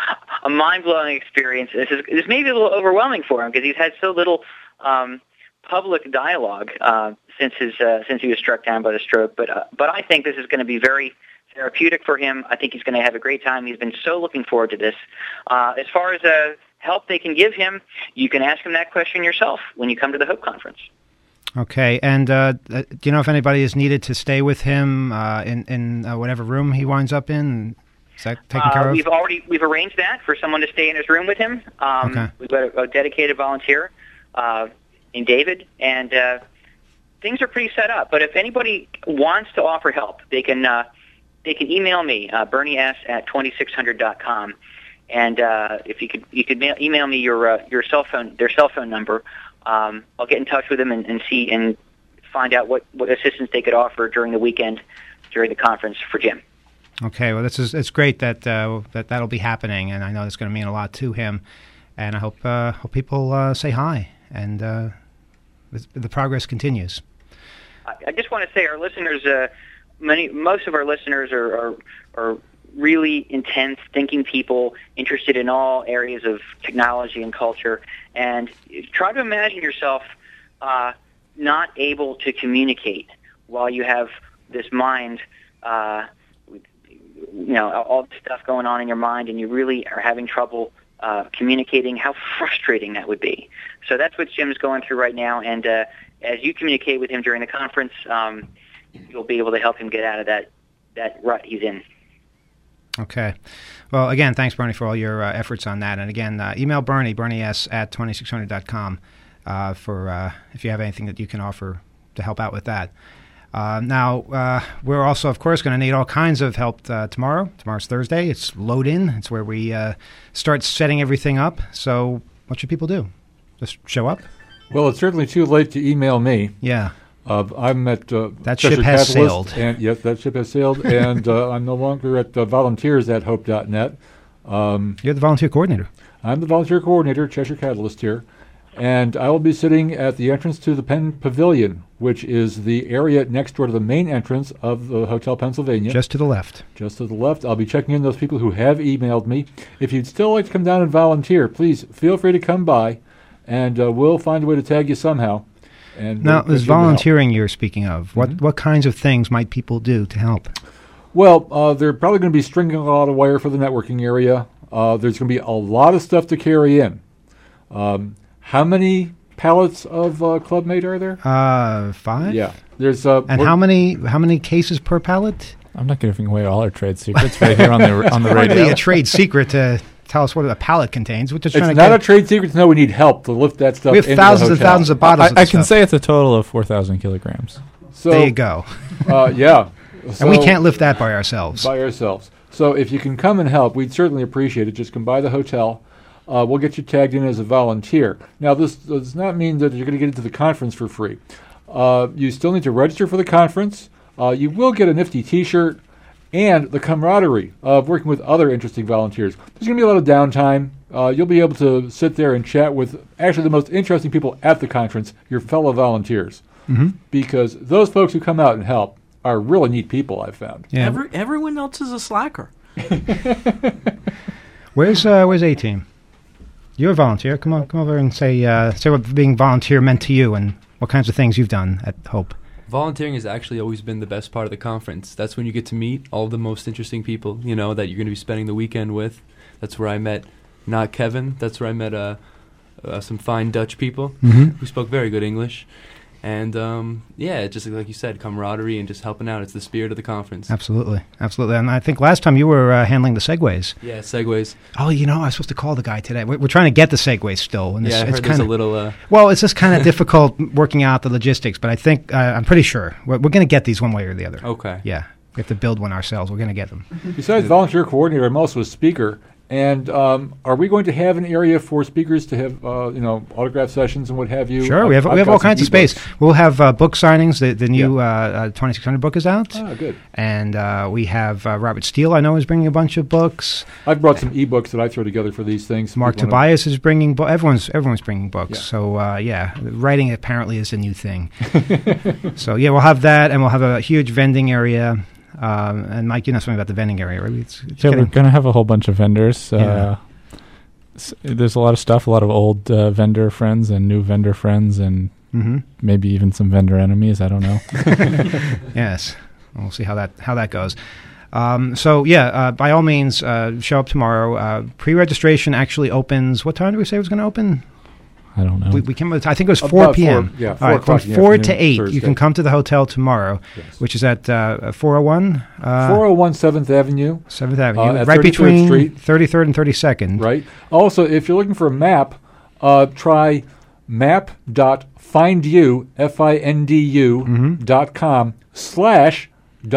a mind-blowing experience. This is this may be a little overwhelming for him because he's had so little um, public dialogue uh, since his uh, since he was struck down by the stroke. But uh, but I think this is going to be very therapeutic for him. I think he's going to have a great time. He's been so looking forward to this. Uh, as far as uh, help they can give him, you can ask him that question yourself when you come to the HOPE conference. Okay, and uh, do you know if anybody is needed to stay with him uh, in in uh, whatever room he winds up in? Is that taken uh, care of? We've already we've arranged that for someone to stay in his room with him. Um, Okay. We've got a, a dedicated volunteer uh, named David, and uh, things are pretty set up. But if anybody wants to offer help, they can uh, they can email me uh, Bernie S at twenty-six hundred dot com, and uh, if you could you could mail, email me your uh, your cell phone their cell phone number. Um, I'll get in touch with them and, and see and find out what, what assistance they could offer during the weekend during the conference for Jim. Okay, well, this is it's great that uh, that that'll be happening, and I know it's going to mean a lot to him. And I hope uh, hope people uh, say hi, and uh, the, the progress continues. I, I just want to say our listeners, uh, many most of our listeners are, are are really intense, thinking people interested in all areas of technology and culture. And try to imagine yourself uh, not able to communicate while you have this mind, uh, you know, all the stuff going on in your mind, and you really are having trouble uh, communicating. How frustrating that would be. So that's what Jim's going through right now. And uh, as you communicate with him during the conference, um, you'll be able to help him get out of that, that rut he's in. Okay. Well, again, thanks, Bernie, for all your uh, efforts on that. And again, uh, email Bernie, Bernie S at twenty-six hundred dot com uh, for uh, if you have anything that you can offer to help out with that. Uh, now, uh, we're also, of course, going to need all kinds of help uh, tomorrow. Tomorrow's Thursday. It's load in. It's where we uh, start setting everything up. So what should people do? Just show up? Well, it's certainly too late to email me. Yeah. Uh, I'm at uh, that Cheshire ship has Catalyst, sailed. And yes, that ship has sailed, and uh, I'm no longer at uh, volunteers at hope dot net. Um, You're the volunteer coordinator. I'm the volunteer coordinator, Cheshire Catalyst here, and I will be sitting at the entrance to the Penn Pavilion, which is the area next door to the main entrance of the Hotel Pennsylvania. Just to the left. Just to the left. I'll be checking in those people who have emailed me. If you'd still like to come down and volunteer, please feel free to come by, and uh, we'll find a way to tag you somehow. And Now, we'll this get you help. volunteering you're speaking of, what, what kinds of things might people do to help? Well, uh, they're probably going to be stringing a lot of wire for the networking area. Uh, there's going to be a lot of stuff to carry in. Um, how many pallets of uh, Club Mate are there? Uh, five. Yeah. There's uh, and we're- how many how many cases per pallet? I'm not giving away all our trade secrets right here on the on the It's radio. hardly a trade secret to tell us what a pallet contains. We're just It's trying not to a get, trade secret to know we need help to lift that stuff We have into thousands the and hotel. thousands of bottles. I, of I can stuff. say it's a total of four thousand kilograms. So, there you go. Uh, yeah. And we So- can't lift that by ourselves. By ourselves. So if you can come and help, we'd certainly appreciate it. Just come by the hotel. Uh, we'll get you tagged in as a volunteer. Now, this does not mean that you're going to get into the conference for free. Uh, you still need to register for the conference. Uh, you will get a nifty T-shirt and the camaraderie of working with other interesting volunteers. There's going to be a lot of downtime. Uh, you'll be able to sit there and chat with actually the most interesting people at the conference, your fellow volunteers. Mm-hmm. Because those folks who come out and help are really neat people, I've found. Yeah. Every, everyone else is a slacker. Where's uh, where's A Team? You're a volunteer. Come on, come over and say uh, say what being volunteer meant to you and what kinds of things you've done at Hope. Volunteering has actually always been the best part of the conference. That's when you get to meet all the most interesting people, you know, that you're going to be spending the weekend with. That's where I met, not Kevin, that's where I met uh, uh, some fine Dutch people Mhm. who spoke very good English. And, um, yeah, just like you said, camaraderie and just helping out. It's the spirit of the conference. Absolutely, absolutely. And I think last time you were uh, handling the segways. Yeah, segues. Oh, you know, I was supposed to call the guy today. We're, we're trying to get the segways still. And Yeah, I it's, heard it's there's kinda, a little, uh, Well, it's just kind of difficult working out the logistics, but I think uh, I'm pretty sure we're, we're going to get these one way or the other. Okay. Yeah, we have to build one ourselves. We're going to get them. Besides volunteer coordinator, I'm also a speaker. And um, are we going to have an area for speakers to have, uh, you know, autograph sessions and what have you? Sure, I've- we have I've we have got all some kinds of e-books. space. We'll have uh, book signings. The the new uh, uh, twenty-six hundred book is out. Ah, good. And uh, we have uh, Robert Steele, I know, is bringing a bunch of books. I've brought some e-books that I throw together for these things. Mark People wanna- Tobias is bringing books. Everyone's everyone's bringing books. Yeah. So uh, yeah, writing apparently is a new thing. So yeah, we'll have that, and we'll have a huge vending area. Um, and Mike, you know something about the vending area, right? It's, it's Yeah, getting- we're going to have a whole bunch of vendors. Yeah. Uh, s- there's a lot of stuff, a lot of old uh, vendor friends and new vendor friends, and Mhm. maybe even some vendor enemies. I don't know. Yes, we'll see how that how that goes. Um, so yeah, uh, by all means, uh, show up tomorrow. Uh, pre-registration actually opens. What time did we say it was going to open? I don't know. We, we came with, I think it was About four four- p.m. yeah, All four right, o'clock from in the four to afternoon, eight. You Thursday. can come to the hotel tomorrow, Yes. which is at uh, four oh one uh, four oh one seventh Avenue. seventh Avenue, uh, at right thirty-third between Street. thirty-third and thirty-second. Right. Also, if you're looking for a map, uh, try map.findyou, F I N D U, Mm-hmm. dot com slash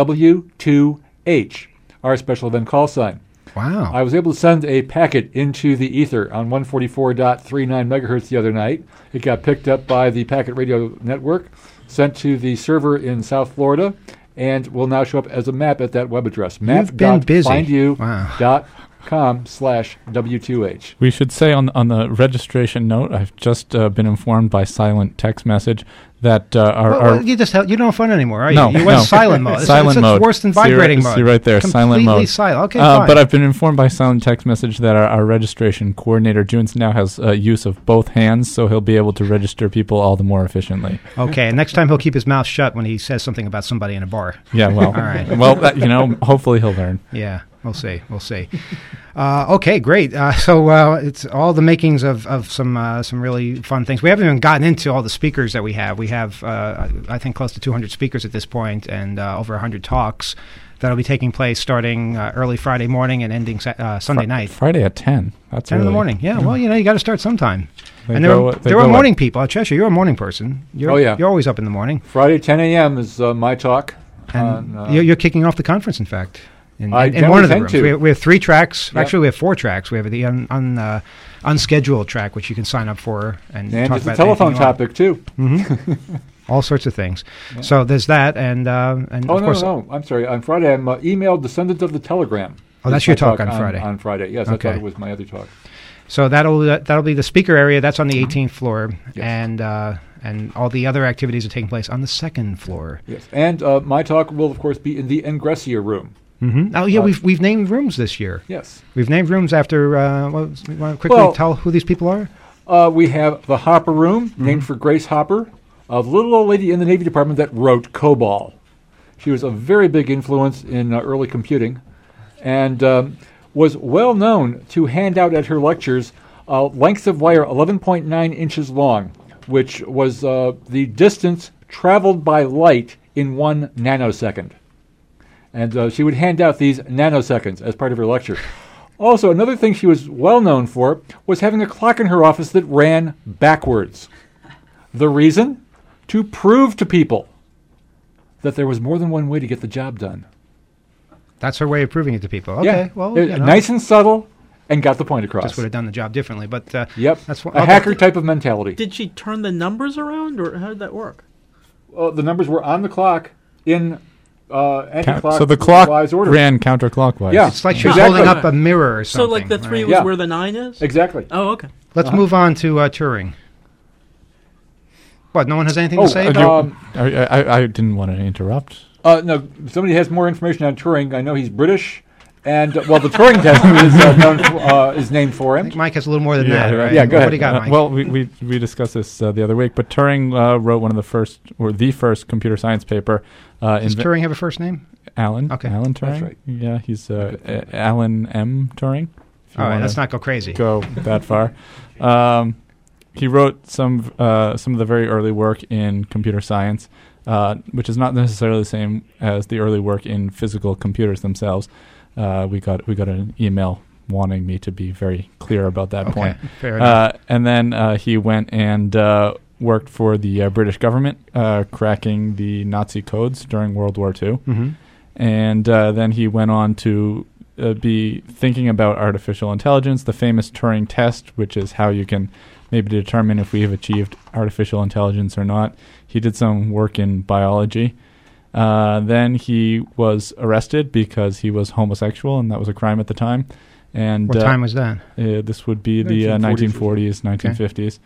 W two H, our special event call sign. Wow. I was able to send a packet into the ether on one forty-four point three nine megahertz the other night. It got picked up by the Packet Radio Network, sent to the server in South Florida, and will now show up as a map at that web address. You've been busy. map.findyou dot com slash W two H. We should say on on the registration note, I've just uh, been informed by silent text message that uh, our, Well, our well, you just hel- you don't have fun anymore, are you? No, you went no. silent mode. It's- Silent it's, it's mode. worse than See right- vibrating see mode. right there, silent Completely mode. silent. Okay, Uh, fine. but I've been informed by silent text message that our, our registration coordinator Junes now has uh, use of both hands, so he'll be able to register people all the more efficiently. Okay, and next time he'll keep his mouth shut when he says something about somebody in a bar. Yeah, well, all right. well, that, you know, hopefully he'll learn. Yeah, we'll see. We'll see. Uh, okay, great. Uh, so uh, it's all the makings of, of some uh, some really fun things. We haven't even gotten into all the speakers that we have. We have, uh, I think, close to two hundred speakers at this point, and uh, over one hundred talks that'll be taking place starting uh, early Friday morning and ending sa- uh, Sunday Fri- night. Friday at ten. That's ten in the early. morning. Yeah, well, you know, you got to start sometime. They and there go- are, they there go are like- morning people. Uh, Cheshire, you're a morning person. You're, Oh, yeah. You're always up in the morning. Friday, ten a.m. is uh, my talk. And on, uh, you're, you're kicking off the conference, in fact. In, I in, in one of the generally rooms. tend We to. have, we have three tracks. Yeah. Actually, we have four tracks. We have the un, un, uh, unscheduled track, which you can sign up for. And, And talk it's a about telephone anything you want. topic, too. Mm-hmm. All sorts of things. Yeah. So there's that. And, uh, and Oh, of no, course, no, no. I'm sorry. On Friday, I'm uh, emailed Descendant of the Telegram. Oh, that's Is your my talk on Friday. On Friday, yes. I Okay. thought it was my other talk. So that'll that, that'll be the speaker area. That's on the eighteenth floor. Yes. And, uh, and all the other activities are taking place on the second floor. Yes. And uh, my talk will, of course, be in the Engressia room. Mm-hmm. Oh, yeah, Uh, we've, we've named rooms this year. Yes. We've named rooms after, uh, well, you want to quickly Well- tell who these people are? Uh, we have the Hopper Room, Mm-hmm. named for Grace Hopper, a little old lady in the Navy Department that wrote COBOL. She was a very big influence in uh, early computing and um, was well known to hand out at her lectures uh, lengths of wire eleven point nine inches long, which was uh, the distance traveled by light in one nanosecond. And uh, she would hand out these nanoseconds as part of her lecture. Also, another thing she was well known for was having a clock in her office that ran backwards. The reason? To prove to people that there was more than one way to get the job done. That's her way of proving it to people. Okay, Yeah. well, It- you know, nice and subtle, and got the point across. just would have done the job differently. But uh, Yep, that's a okay. hacker type of mentality. Did she turn the numbers around, or how did that work? Well, the numbers were on the clock in uh, anti-clock so the clock wise order. ran counterclockwise. Yeah, It's like she was exactly. holding up a mirror or So, something. like the three right? was Yeah. where the nine is? Exactly. Oh, okay. Let's Uh-huh. move on to uh, Turing. What? No one has anything Oh, to say? Uh, about you- Um, I, I, I didn't want to interrupt. Uh, no, somebody has more information on Turing. I know he's British, and uh, well, the Turing test is uh, known for, uh, is named for I him. think Mike has a little more than Yeah, that, right. right? Yeah, go What ahead. do you got, Uh, Mike? well, we, we we discussed this uh, the other week, but Turing uh, wrote one of the first, or the first, computer science paper. Uh, Does inve- Turing have a first name? Alan. Okay. Alan Turing. That's right. Yeah, he's uh, A- Alan M. Turing. if you All right, wanna let's not go crazy. Go that far. Um, he wrote some uh, some of the very early work in computer science, uh, which is not necessarily the same as the early work in physical computers themselves. Uh, we got we got an email wanting me to be very clear about that Okay, point. fair enough. Uh, and then uh, he went and uh, worked for the uh, British government, uh, cracking the Nazi codes during World War Two. Mhm. And uh, then he went on to uh, be thinking about artificial intelligence, the famous Turing test, which is how you can maybe determine if we have achieved artificial intelligence or not. He did some work in biology. Uh, then he was arrested because he was homosexual, and that was a crime at the time. And What uh, time was that? Uh, this would be the uh, nineteen forties, nineteen fifties.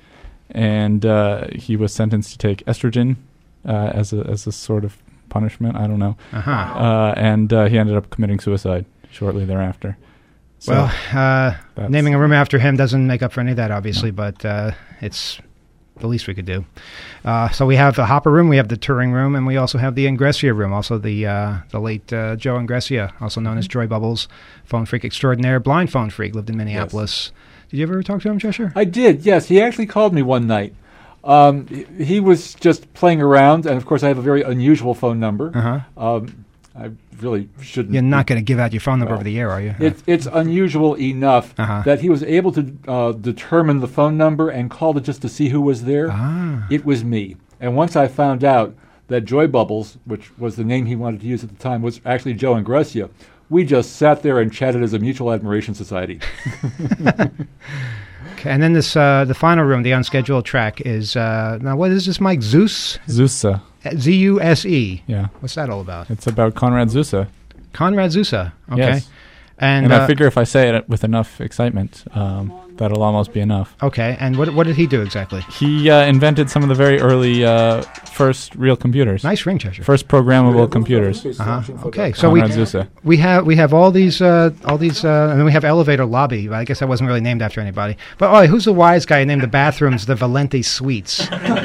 And uh, he was sentenced to take estrogen uh, as a as a sort of punishment. I don't know. Uh-huh. Uh, and uh, he ended up committing suicide shortly thereafter. So Well, uh, that's- naming a room after him doesn't make up for any of that, obviously, but uh, it's the least we could do. Uh, so we have the Hopper room, we have the Turing room, and we also have the Ingressia room, also the uh, the late uh, Joe Ingressia, also known as Joy Bubbles, phone freak extraordinaire, blind phone freak, lived in Minneapolis. Did you ever talk to him, Cheshire? I did, yes. He actually called me one night. Um, he, he was just playing around, and of course I have a very unusual phone number. Uh-huh. Um, I really shouldn't. You're not going to give out your phone number Well, over the air, are you? It's it's unusual enough Uh-huh. that he was able to uh, determine the phone number and called it just to see who was there. Ah. It was me. And once I found out that Joy Bubbles, which was the name he wanted to use at the time, was actually Joe Ingressia, we just sat there and chatted as a mutual admiration society. Okay, and then this uh, the final room, the unscheduled track, is uh, now what is this, Mike? Zeus? Zusa. Z U S E. Yeah. What's that all about? It's about Konrad Zusa. Konrad Zusa. Okay. Yes. And, And, uh, I figure if I say it with enough excitement, um, that'll almost be enough. Okay, and what what did he do exactly? He uh, invented some of the very early uh, first real computers. Nice ring, Cheshire. First programmable computers. Uh-huh. Okay, so we Konrad Zusa. we have we have all these uh, all these, uh, and then we have elevator lobby. I guess that wasn't really named after anybody. But oh, who's the wise guy who named the bathrooms the Valenti Suites?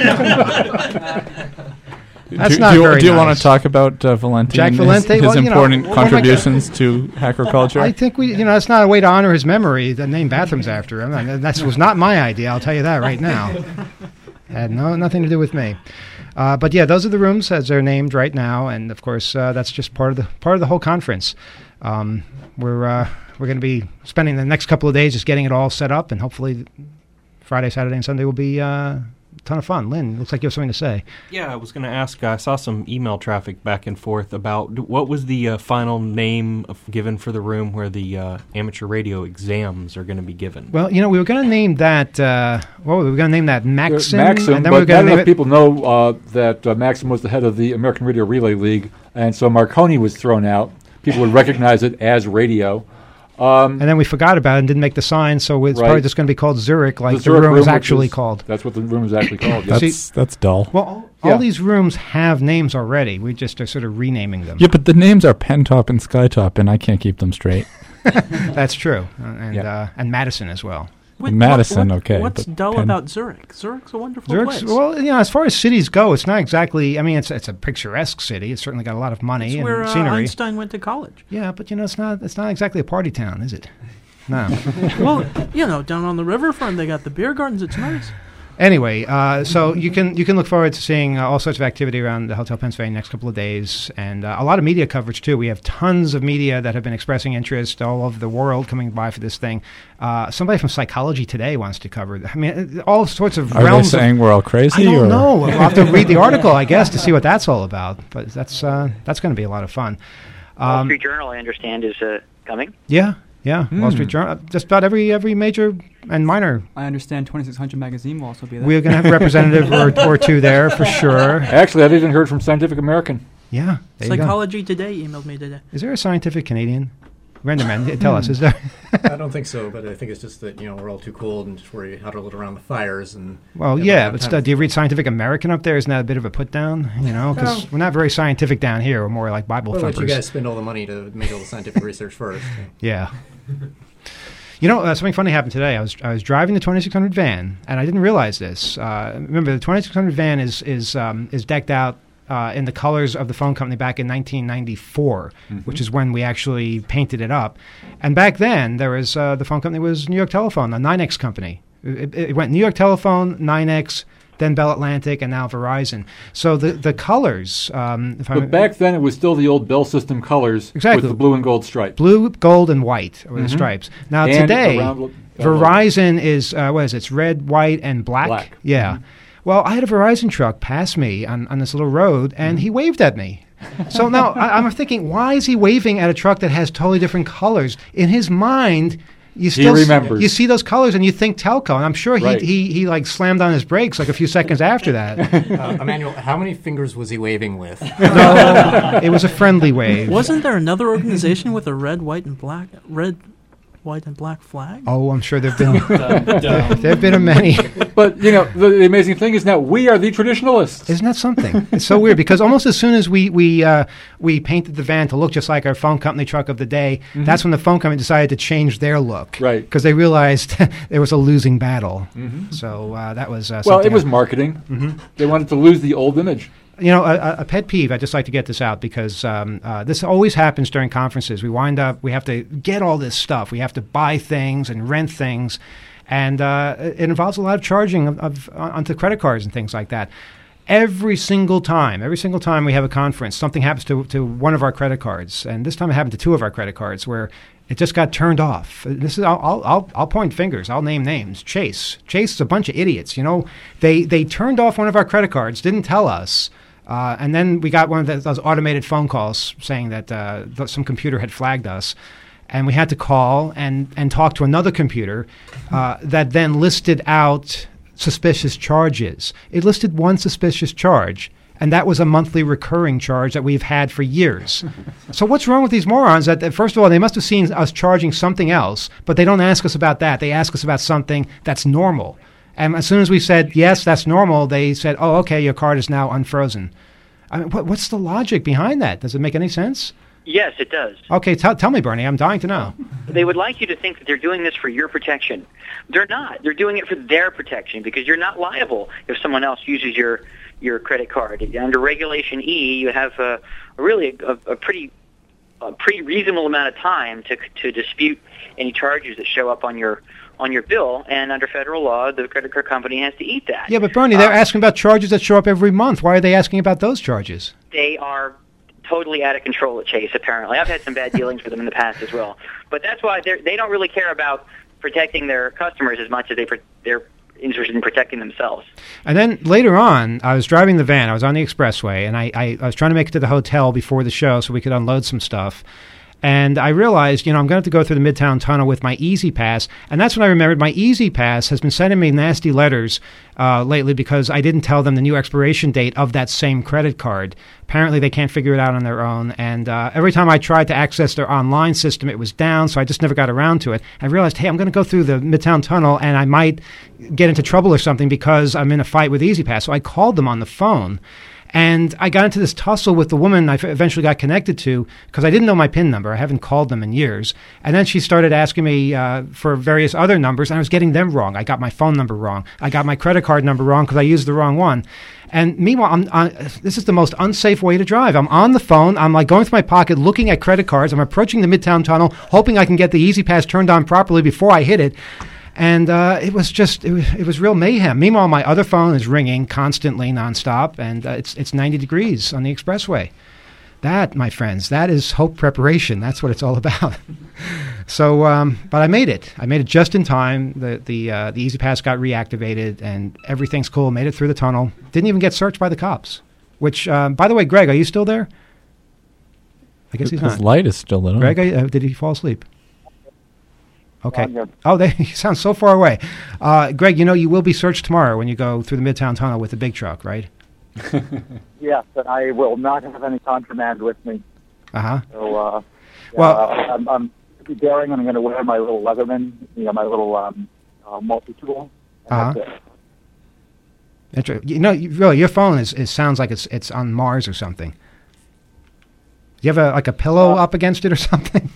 That's do, not do, you- very Do you nice. want to talk about uh, Valenti Jack and Valenti? his, his Well, you know, important oh my God. contributions to hacker culture? I think we, you know, that's not a way to honor his memory. To name bathrooms after him. I mean, that was not my idea. I'll tell you that right now. Had no nothing to do with me. Uh, but yeah, those are the rooms as they're named right now, and of course uh, that's just part of the part of the whole conference. Um, we're uh, we're going to be spending the next couple of days just getting it all set up, and hopefully Friday, Saturday, and Sunday will be uh, a ton of fun. Lynn, looks like you have something to say. Yeah, I was going to ask. I saw some email traffic back and forth about d- what was the uh, final name of, given for the room where the uh, amateur radio exams are going to be given. Well, you know, we were going to name that. Uh, well, we were going to name that Maxim, Maxim, and then but we were going not to name enough it. people know uh, that uh, Maxim was the head of the American Radio Relay League, and so Marconi was thrown out. People would recognize it as radio. Um, And then we forgot about it and didn't make the sign, so it's Right. probably just going to be called Zurich, like the, Zurich room is which actually is- called. That's what the room is actually called. Yes. That's that's dull. Well, all, Yeah. all these rooms have names already. We just are sort of renaming them. Yeah, but the names are Pentop and Skytop, and I can't keep them straight. That's true, uh, and Yeah. uh, and Madison as well. Wait, Madison, what- okay, What's but dull Penn- about Zurich? Zurich's a wonderful Zurich's, place. well, you know, as far as cities go, it's not exactly. I mean, it's it's a picturesque city. It's certainly got a lot of money It's and where uh, scenery. Einstein went to college. Yeah, but you know, it's not it's not exactly a party town, is it? No. Well, you know, down on the riverfront, they got the beer gardens. It's nice. Anyway, uh, so you can you can look forward to seeing uh, all sorts of activity around the Hotel Pennsylvania next couple of days, and uh, a lot of media coverage too. We have tons of media that have been expressing interest all over the world coming by for this thing. Uh, somebody from Psychology Today wants to cover it. I mean, all sorts of Are realms. they saying of, we're all crazy? I don't or? know. We'll have to read the article, I guess, to see what that's all about. But that's uh, that's going to be a lot of fun. Wall Um, Street Journal, I understand, is uh, coming. yeah, yeah. Wall Street Journal. Just about every every major and minor. I understand twenty-six hundred magazine will also be there. We're going to have a representative or, or two there for sure. Actually, I even heard from Scientific American. Yeah. there you go. Psychology Today emailed me today. Is there a Scientific Canadian? Renderman, tell us, is there? I don't think so, but I think it's just that, you know, we're all too cold and just worry how to live around the fires. And Well, yeah, but still, do you read Scientific American up there? Isn't that a bit of a put down? You know, because Well- we're not very scientific down here. We're more like Bible We'll let thumpers. you guys spend all the money to make all the scientific research first. Yeah. You know, uh, something funny happened today. I was I was driving the twenty-six hundred van, and I didn't realize this. Uh, remember, the twenty-six hundred van is is um, is decked out uh, in the colors of the phone company back in nineteen ninety-four, Mhm. which is when we actually painted it up. And back then, there was uh, the phone company was New York Telephone, the nine X company. It, it went New York Telephone, nine X, then Bell Atlantic, and now Verizon. So the the colors. Um, if But I'm, back then, it was still the old Bell System colors Exactly. with the blue and gold stripe. Blue, gold, and white were the Mhm. stripes. Now And today, around lo- uh, Verizon is uh, what is it? It's red, white, and black. Black. Yeah. Mhm. Well, I had a Verizon truck pass me on, on this little road, and he waved at me. So now I, I'm thinking, why is he waving at a truck that has totally different colors? In his mind, you still s- remembers. you see those colors, and you think telco. And I'm sure he, Right. he he like slammed on his brakes like a few seconds after that. Uh, Emmanuel, how many fingers was he waving with? No, it was a friendly wave. Wasn't there another organization with a red, white, and black red, white, and black flag? Oh, I'm sure there've been there've been a many. But you know, the, the amazing thing is now we are the traditionalists. Isn't that something? It's so weird because almost as soon as we we uh, we painted the van to look just like our phone company truck of the day, Mhm. that's when the phone company decided to change their look. Right. Because they realized it was a losing battle. Mhm. So uh, that was uh, Well, something it was I- marketing. Mhm. They wanted to lose the old image. You know, a, a pet peeve, I'd just like to get this out because um, uh, this always happens during conferences. We wind up, we have to get all this stuff. We have to buy things and rent things. And uh, it involves a lot of charging of, of, onto credit cards and things like that. Every single time, every single time we have a conference, something happens to, to one of our credit cards. And this time it happened to two of our credit cards where it just got turned off. This is I'll, I'll, I'll, I'll point fingers. I'll name names. Chase. Chase is a bunch of idiots. You know, they, they turned off one of our credit cards, didn't tell us. Uh, and then we got one of the, those automated phone calls saying that uh, th- some computer had flagged us. And we had to call and, and talk to another computer uh, that then listed out suspicious charges. It listed one suspicious charge, and that was a monthly recurring charge that we've had for years. So what's wrong with these morons? That, that first of all, they must have seen us charging something else, but they don't ask us about that. They ask us about something that's normal. And as soon as we said, yes, that's normal, they said, oh, okay, your card is now unfrozen. I mean, what, what's the logic behind that? Does it make any sense? Yes, it does. Okay, t- tell me, Bernie. I'm dying to know. They would like you to think that they're doing this for your protection. They're not. They're doing it for their protection because you're not liable if someone else uses your your credit card. Under Regulation E, you have a, a really a, a pretty a pretty reasonable amount of time to to dispute any charges that show up on your on your bill. And under federal law, the credit card company has to eat that. Yeah, but Bernie, they're asking about charges that show up every month. Why are they asking about those charges? They are totally out of control at Chase, apparently. I've had some bad dealings with them in the past as well. But that's why they're, they don't really care about protecting their customers as much as they, they're interested in protecting themselves. And then later on, I was driving the van. I was on the expressway, and I, I, I was trying to make it to the hotel before the show so we could unload some stuff. And I realized, you know, I'm going to have to go through the Midtown Tunnel with my Easy Pass. And that's when I remembered my Easy Pass has been sending me nasty letters uh, lately because I didn't tell them the new expiration date of that same credit card. Apparently, they can't figure it out on their own. And uh, every time I tried to access their online system, it was down, so I just never got around to it. I realized, hey, I'm going to go through the Midtown Tunnel, and I might get into trouble or something because I'm in a fight with Easy Pass. So I called them on the phone. And I got into this tussle with the woman I f- eventually got connected to because I didn't know my PIN number. I haven't called them in years. And then she started asking me uh, for various other numbers, and I was getting them wrong. I got my phone number wrong. I got my credit card number wrong because I used the wrong one. And meanwhile, I'm on, this is the most unsafe way to drive. I'm on the phone. I'm like going through my pocket, looking at credit cards. I'm approaching the Midtown Tunnel, hoping I can get the Easy Pass turned on properly before I hit it. And uh, it was just it was, it was real mayhem. Meanwhile, my other phone is ringing constantly, nonstop, and uh, it's it's ninety degrees on the expressway. That, my friends, that is hope preparation. That's what it's all about. So, um, but I made it. I made it just in time. The the uh, the Easy Pass got reactivated, and everything's cool. Made it through the tunnel. Didn't even get searched by the cops. Which, um, by the way, Greg, are you still there? I guess he's His not. light is still lit on. Greg, uh, did he fall asleep? Okay. I'm here. Oh, they, you sound so far away. Uh, Greg, you know you will be searched tomorrow when you go through the Midtown Tunnel with the big truck, right? Yes, but I will not have any contraband with me. Uh-huh. So, uh, yeah, Well- uh, I'm, I'm be daring, and I'm going to wear my little Leatherman, you know, my little um, uh, multi-tool. and Uh-huh. that's it. Inter- you know, you, really, your phone is it sounds like it's it's on Mars or something. Do you have a like a pillow up against it or something?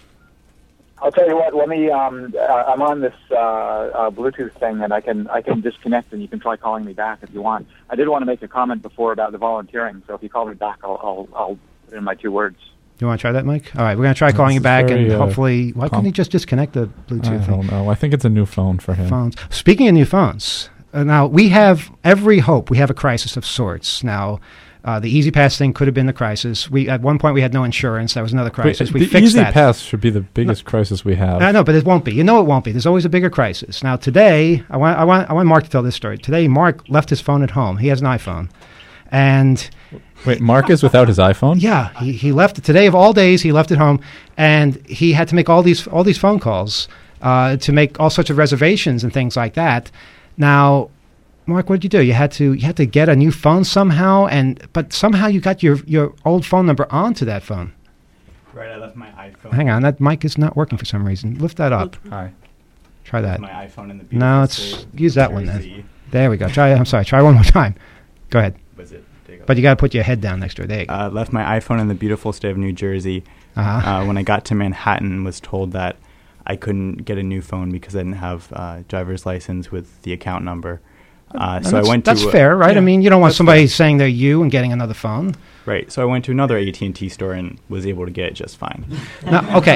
I'll tell you what. Let me. Um, uh, I'm on this uh, uh, Bluetooth thing, and I can I can disconnect, and you can try calling me back if you want. I did want to make a comment before about the volunteering, so if you call me back, I'll I'll, I'll put in my two words. You want to try that, Mike? All right, we're going to try calling This you is back, very, and uh, hopefully, why couldn't com- he just disconnect the Bluetooth I thing? don't know. I think it's a new phone for him. Phones. Speaking of new phones, uh, now we have every hope. We have a crisis of sorts. Now, uh, the Easy Pass thing could have been the crisis. We at one point we had no insurance. That was another crisis. Wait, we the fixed Easy that. Pass should be the biggest crisis we have. I know, but it won't be. You know it won't be. There's always a bigger crisis. Now today, I want I want I want Mark to tell this story. Today, Mark left his phone at home. He has an iPhone, and Wait, Mark is without his iPhone? yeah, he, he left it today of all days. He left it home, and he had to make all these all these phone calls uh, to make all sorts of reservations and things like that. Now, Mark, what did you do? You had to you had to get a new phone somehow, and but somehow you got your your old phone number onto that phone. Right, I left my iPhone. Hang on, that mic is not working for some reason. Lift that up. Hi. Try that. My iPhone in the No, beautiful it's state of use that New one then. Jersey. There we go. Try. I'm sorry. Try one more time. Go ahead. Was it? Take off. But you got to put your head down next to it. There you go. Uh, left my iPhone in the beautiful state of New Jersey. Uh-huh. Uh, when I got to Manhattan, was told that I couldn't get a new phone because I didn't have uh, driver's license with the account number. Uh, And so that's, I went that's to. uh, fair, right? yeah, I mean, you don't want that's somebody fair. saying they're you and getting another phone. Right. So I went to another A T and T store and was able to get it just fine. Now, okay.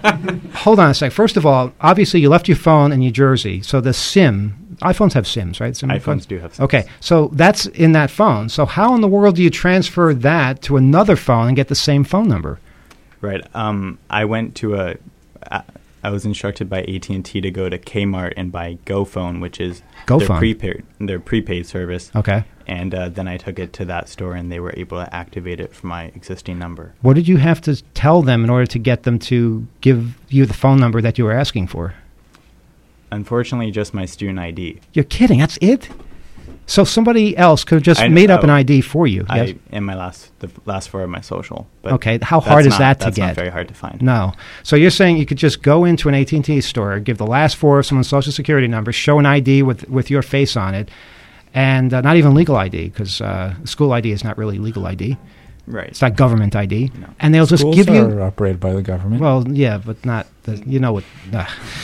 Hold on a sec. First of all, obviously you left your phone in New Jersey, so the SIM, iPhones have SIMs, right? SIM iPhones phones? do have SIMs. Okay, so that's in that phone. So how in the world do you transfer that to another phone and get the same phone number? Right. Um, I went to a. I I was instructed by A T and T to go to Kmart and buy GoPhone, which is their GoPhone. prepaid their prepaid service. Okay. And uh, then I took it to that store, and they were able to activate it from my existing number. What did you have to tell them in order to get them to give you the phone number that you were asking for? Unfortunately, just my student I D. You're kidding. That's it? So somebody else could have just I- made up oh, an I D for you. I Yes? and my last the last four of my social. But Okay, how that's hard is not- that to that's get? Not very hard to find. No. So you're saying you could just go into an A T and T store, give the last four of someone's social security number, show an I D with with your face on it, and uh, not even legal I D, because uh, school I D is not really legal I D. Right. It's not government I D. And they'll Schools just give you. are operated by the government. Well, yeah, but not. The, you know what? Uh,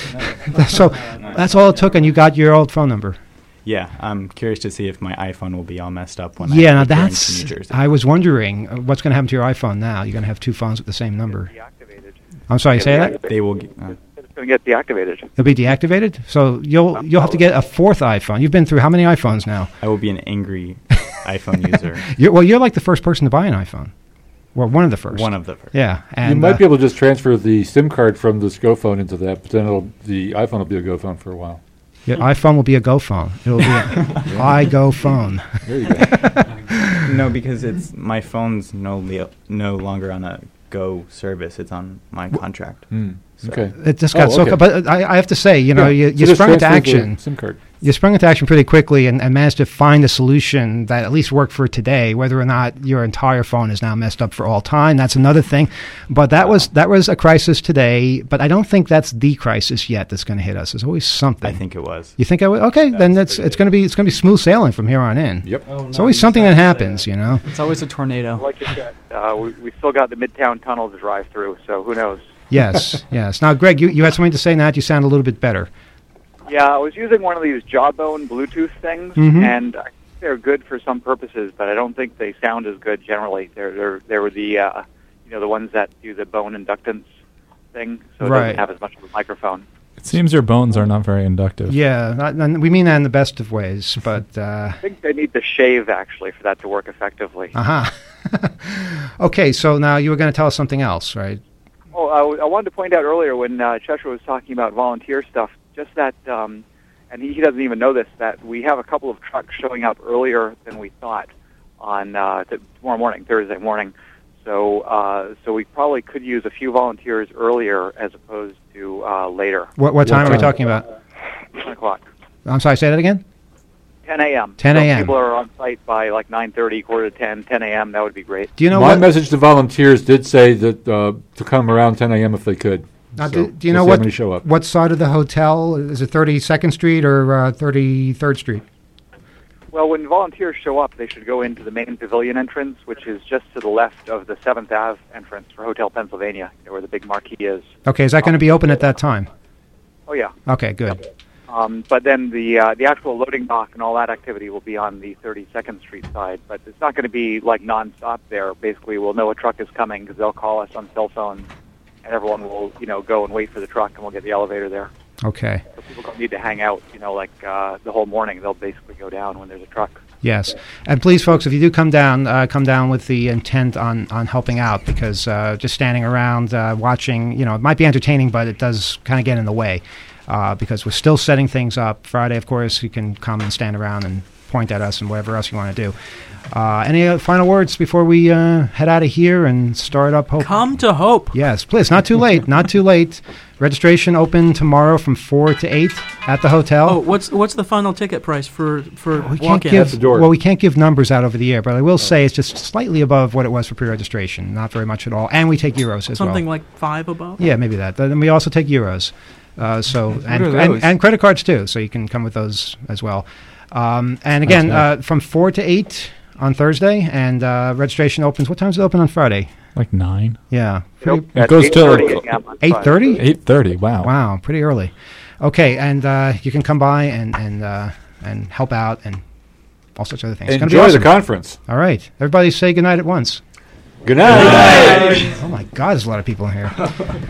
so that's all it took, and you got your old phone number. Yeah, I'm curious to see if my iPhone will be all messed up when I Yeah, now return to that's. New Jersey. I was wondering uh, what's going to happen to your iPhone now. You're going to have two phones with the same number. I'm sorry, say that. They will. G- uh, It's going to get deactivated. It'll be deactivated, so you'll you'll have to get a fourth iPhone. You've been through how many iPhones now? I will be an angry iPhone user. You're, well, you're like the first person to buy an iPhone. Well, one of the first. One of the first. Yeah, and you might uh, be able to just transfer the SIM card from this Go phone into that, but then it'll, the iPhone will be a Go phone for a while. your iPhone will be a Go phone. It'll be a I Go phone. There you go. No, because it's my phone's no le- no longer on a Go service. It's on my contract. Mm. So- Okay. It just got Oh, so. okay. But I, I have to say, you know, Yeah, you, so you just sprung into transfer the action. SIM card. You sprung into action pretty quickly and, and managed to find a solution that at least worked for today. Whether or not your entire phone is now messed up for all time, that's another thing. But that was that was a crisis today. But I don't think that's the crisis yet that's going to hit us. There's always something. I think it was. You think I would? Okay, then that's it's going to be it's going to be smooth sailing from here on in. Yep. Oh, It's no, always you something can't that say happens, you know. It's always a tornado. Like you said, uh, we, we still got the Midtown Tunnel to drive through, so who knows? Yes, yes. Now, Greg, you, you had something to say now that you sound a little bit better. Yeah, I was using one of these Jawbone Bluetooth things, Mhm. and I think they're good for some purposes, but I don't think they sound as good generally. They're they're they were the uh, you know the ones that do the bone inductance thing, so it Right. doesn't have as much of a microphone. It seems your bones are not very inductive. Yeah, not, and we mean that in the best of ways, but... Uh, I think they need to shave, actually, for that to work effectively. uh-huh. Okay, so now you were going to tell us something else, right? Oh, I, w- I wanted to point out earlier when uh, Cheshire was talking about volunteer stuff, just that, um, and he, he doesn't even know this, that we have a couple of trucks showing up earlier than we thought on uh, th- tomorrow morning, Thursday morning. So, uh, so we probably could use a few volunteers earlier as opposed to uh, later. What, what time are we talking about? ten o'clock. I'm sorry, say that again? ten a.m. ten a.m. So if people are on site by like nine thirty, quarter to ten, ten a.m., that would be great. Do you know My what? message to volunteers did say that uh, to come around ten a.m. if they could. Now, So do, do you we'll know see how what, many show up. what side of the hotel? Is it thirty-second Street or uh, thirty-third Street? Well, when volunteers show up, they should go into the main pavilion entrance, which is just to the left of the seventh Avenue entrance for Hotel Pennsylvania, where the big marquee is. Okay, is that going to be open at that time? Oh, yeah. Okay, good. Um, but then the uh, the actual loading dock and all that activity will be on the thirty-second Street side. But it's not going to be like nonstop there. Basically, we'll know a truck is coming because they'll call us on cell phones, and everyone will, you know, go and wait for the truck, and we'll get the elevator there. Okay. So people don't need to hang out, you know, like uh, the whole morning. They'll basically go down when there's a truck. Yes, and please, folks, if you do come down, uh, come down with the intent on, on helping out, because uh, just standing around uh, watching, you know, it might be entertaining, but it does kind of get in the way, uh, because we're still setting things up. Friday, of course, you can come and stand around and point at us and whatever else you want to do. Uh, any uh, final words before we uh, head out of here and start up Hope? Come to Hope. Yes, please. Not too late. Not too late. Registration open tomorrow from four to eight at the hotel. Oh, what's what's the final ticket price for for We can't walk-in? give well, we can't give numbers out over the air, but I will say it's just slightly above what it was for pre-registration. Not very much at all, and we take euros as Something well. like five above. Yeah, maybe that. But then we also take euros, uh, so and, are and those? and credit cards too. So you can come with those as well. Um, and again, That's uh, from four to eight on Thursday, and uh, registration opens. What time does it open on Friday? Like nine. Yeah, Nope. It goes till eight thirty. Eight thirty. Wow. Wow, pretty early. Okay, and uh, you can come by and and uh, and help out and all sorts of other things. It's gonna be Enjoy awesome. the conference. All right, everybody, say goodnight at once. Good night. Oh my God, there's a lot of people in here. All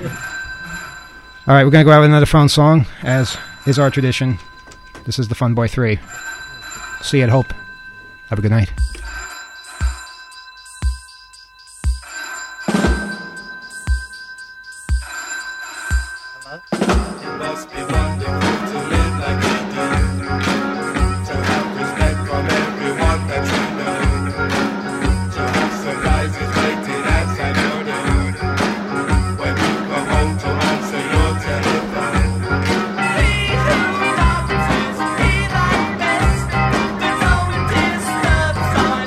right, we're gonna go out with another phone song, as is our tradition. This is the Fun Boy Three. See you at Hope. Have a good night. He who loves is he that best. There's only distance.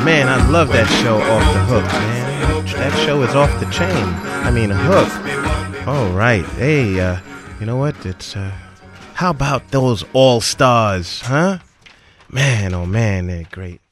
man, I love that show Off the Hook, man. That show is off the chain. I mean, a hook. All right. Hey, uh, you know what? It's, uh, how about those All-Stars, huh? Man, oh man, they're great.